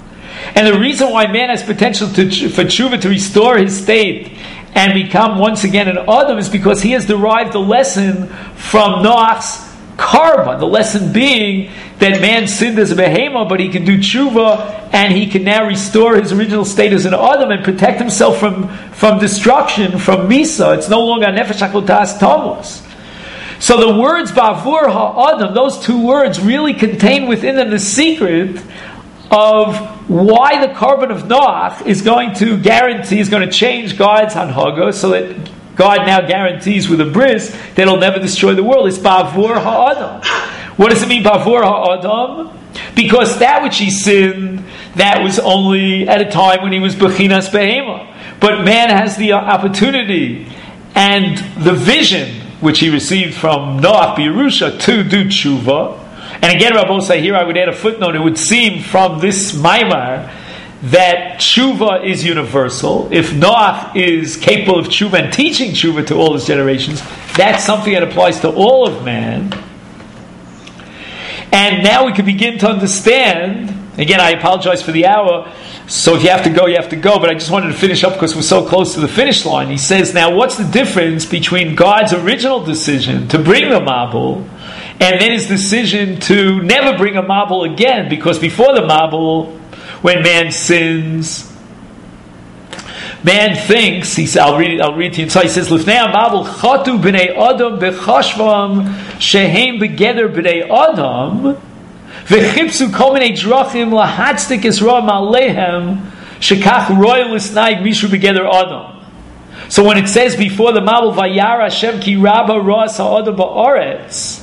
And the reason why man has potential to, for tshuva to restore his state and become once again an Adam is because he has derived a lesson from Noach's karma. The lesson being that man sinned as a behema, but he can do tshuva and he can now restore his original state as an Adam and protect himself from, from destruction, from Misa. It's no longer nefesh hakotas tamus. So the words bavur ha'adam, those two words really contain within them the secret of why the carbon of Noach is going to guarantee, is going to change God's hanhaga, so that God now guarantees with a bris that he'll never destroy the world. It's bavur ha'adam. What does it mean, bavur ha'adam? Because that which he sinned, that was only at a time when he was bechinas behema. But man has the opportunity and the vision which he received from Noach B'Yerusha to do tshuva. And again, Rabbi say here, I would add a footnote. It would seem from this maimar that tshuva is universal. If Noach is capable of tshuva and teaching tshuva to all his generations, that's something that applies to all of man. And now we can begin to understand. Again, I apologize for the hour. So if you have to go, you have to go. But I just wanted to finish up because we're so close to the finish line. He says, now what's the difference between God's original decision to bring the Mabul and then his decision to never bring a Mabul again? Because before the Mabul, when man sins, man thinks, he said, I'll read it, I'll read it to you inside. He says, Lifnei Mabul chatu b'nei Adam b'chashvam shehem b'geder b'nei Adam v'chipsu kol minei drachim lahatzdik Yisrael ma'alehem shekach royal isnaig mishu b'geder Adam. So when it says before the Mabul vayara Hashem ki rabba ras ha'adam ba'aretz,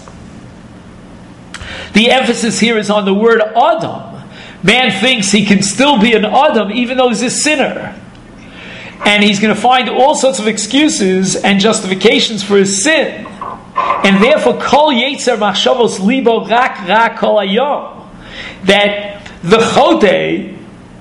the emphasis here is on the word Adam. Man thinks he can still be an Adam even though he's a sinner. And he's going to find all sorts of excuses and justifications for his sin. And therefore, kol yetzer machshavos libo rak rak kol hayom, that the chote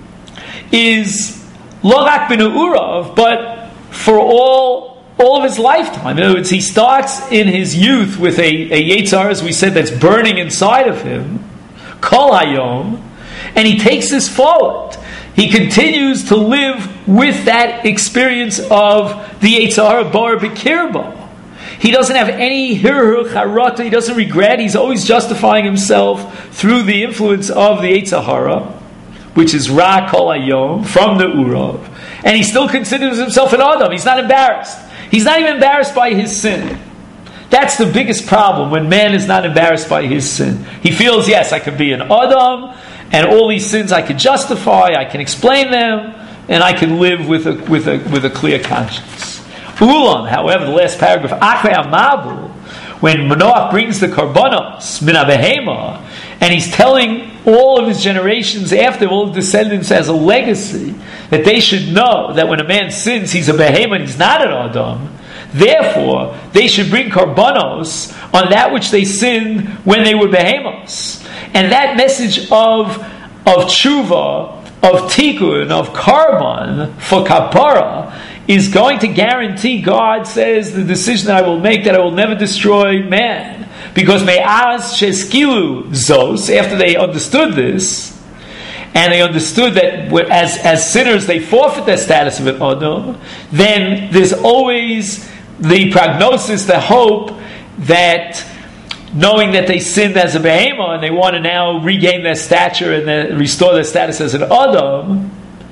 is lo rak b'ne'urav, but for all all of his lifetime. In other words, he starts in his youth with a, a yetzer, as we said, that's burning inside of him, kol hayom, and he takes this forward. He continues to live with that experience of the Yetzer Hara bar b'kirbo. He doesn't have any hirur charata. He doesn't regret. He's always justifying himself through the influence of the Yetzer Hara, which is Ra Kol Hayom, from the Urav. And he still considers himself an Adam. He's not embarrassed. He's not even embarrassed by his sin. That's the biggest problem, when man is not embarrassed by his sin. He feels, yes, I could be an Adam, and all these sins I can justify, I can explain them, and I can live with a with a with a clear conscience. Ulam, however, the last paragraph, Achrei HaMabul, when Noach brings the karbanos min habehema, and he's telling all of his generations after, all of descendants, as a legacy, that they should know that when a man sins, he's a behema and he's not an Adam. Therefore, they should bring karbanos on that which they sinned when they were behemos. And that message of of tshuva, of tikkun, of karban for kapara is going to guarantee, God says, the decision that I will make, that I will never destroy man. Because me'az sheskilu zos, after they understood this, and they understood that as, as sinners they forfeit their status of an Adam, then there's always the prognosis, the hope that, knowing that they sinned as a behema and they want to now regain their stature and then restore their status as an Adam,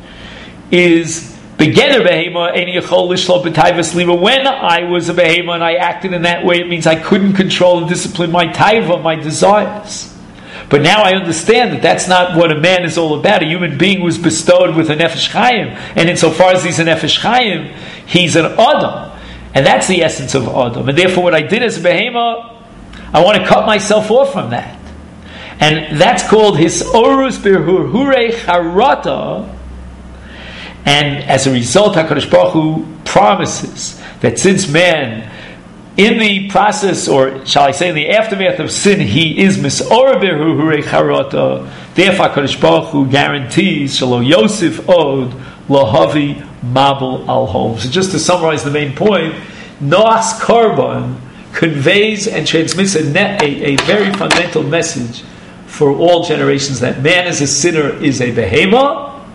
is begeder behema ein yachol lishlot b'taivas liba. When I was a behema and I acted in that way, it means I couldn't control and discipline my taiva, my desires. But now I understand that that's not what a man is all about. A human being was bestowed with a nefesh chayim, and insofar as he's a nefesh chayim, he's an Adam. And that's the essence of Adam. And therefore what I did as a behema, I want to cut myself off from that. And that's called his orus birhurhure charata. And as a result, HaKadosh Baruch Hu promises that since man, in the process, or shall I say in the aftermath of sin, he is misor birhurhure charata, therefore HaKadosh Baruch Hu guarantees shalo yosef od lahavi mabul al hom. So just to summarize the main point, Noach's Karban conveys and transmits a, ne- a, a very fundamental message for all generations, that man as a sinner is a behema,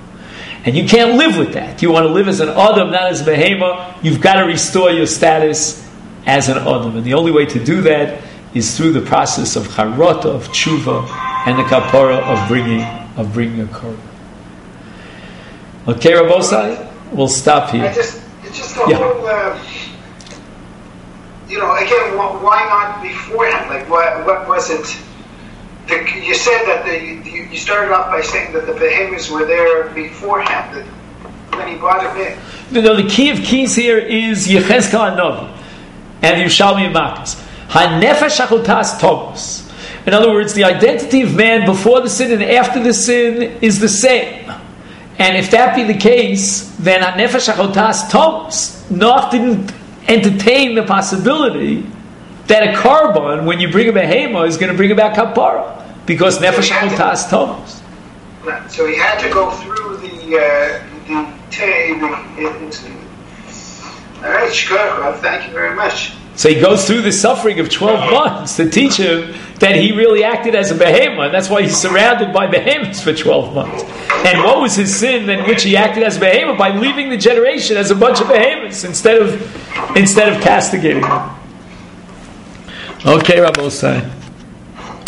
And you can't live with that. You want to live as an Adam, not as a Behema. You've got to restore your status as an Adam. And the only way to do that is through the process of Charata, of Tshuva, and the Kapara of bringing, of bringing a Korban. Okay, Rabbosai? We'll stop here. I just, it's just the Yeah. whole, uh, you know, again, wh- why not beforehand? Like, what, what was it? The, you said that the, you, you started off by saying that the behemoths were there beforehand, that when he brought them in. No, no, the key of keys here is Yechezkel HaNavi and Yerushalmi and Makkos. HaNefesh HaChotas Tovos. In other words, the identity of man before the sin and after the sin is the same. And if that be the case, then HaNefesh HaChotas Tovos, Noach didn't entertain the possibility that a korban, when you bring a behema, is going to bring about kapara, because Nefesh HaChotas Tovos. Right. So he had to go through the uh, the tay. The, all right, Shkoch, thank you very much. So he goes through the suffering of twelve months to teach him that he really acted as a behema, and that's why he's surrounded by behemoths for twelve months. And what was his sin in which he acted as a behema? By leaving the generation as a bunch of behemoths instead of instead of castigating them. Okay, Rabbosai.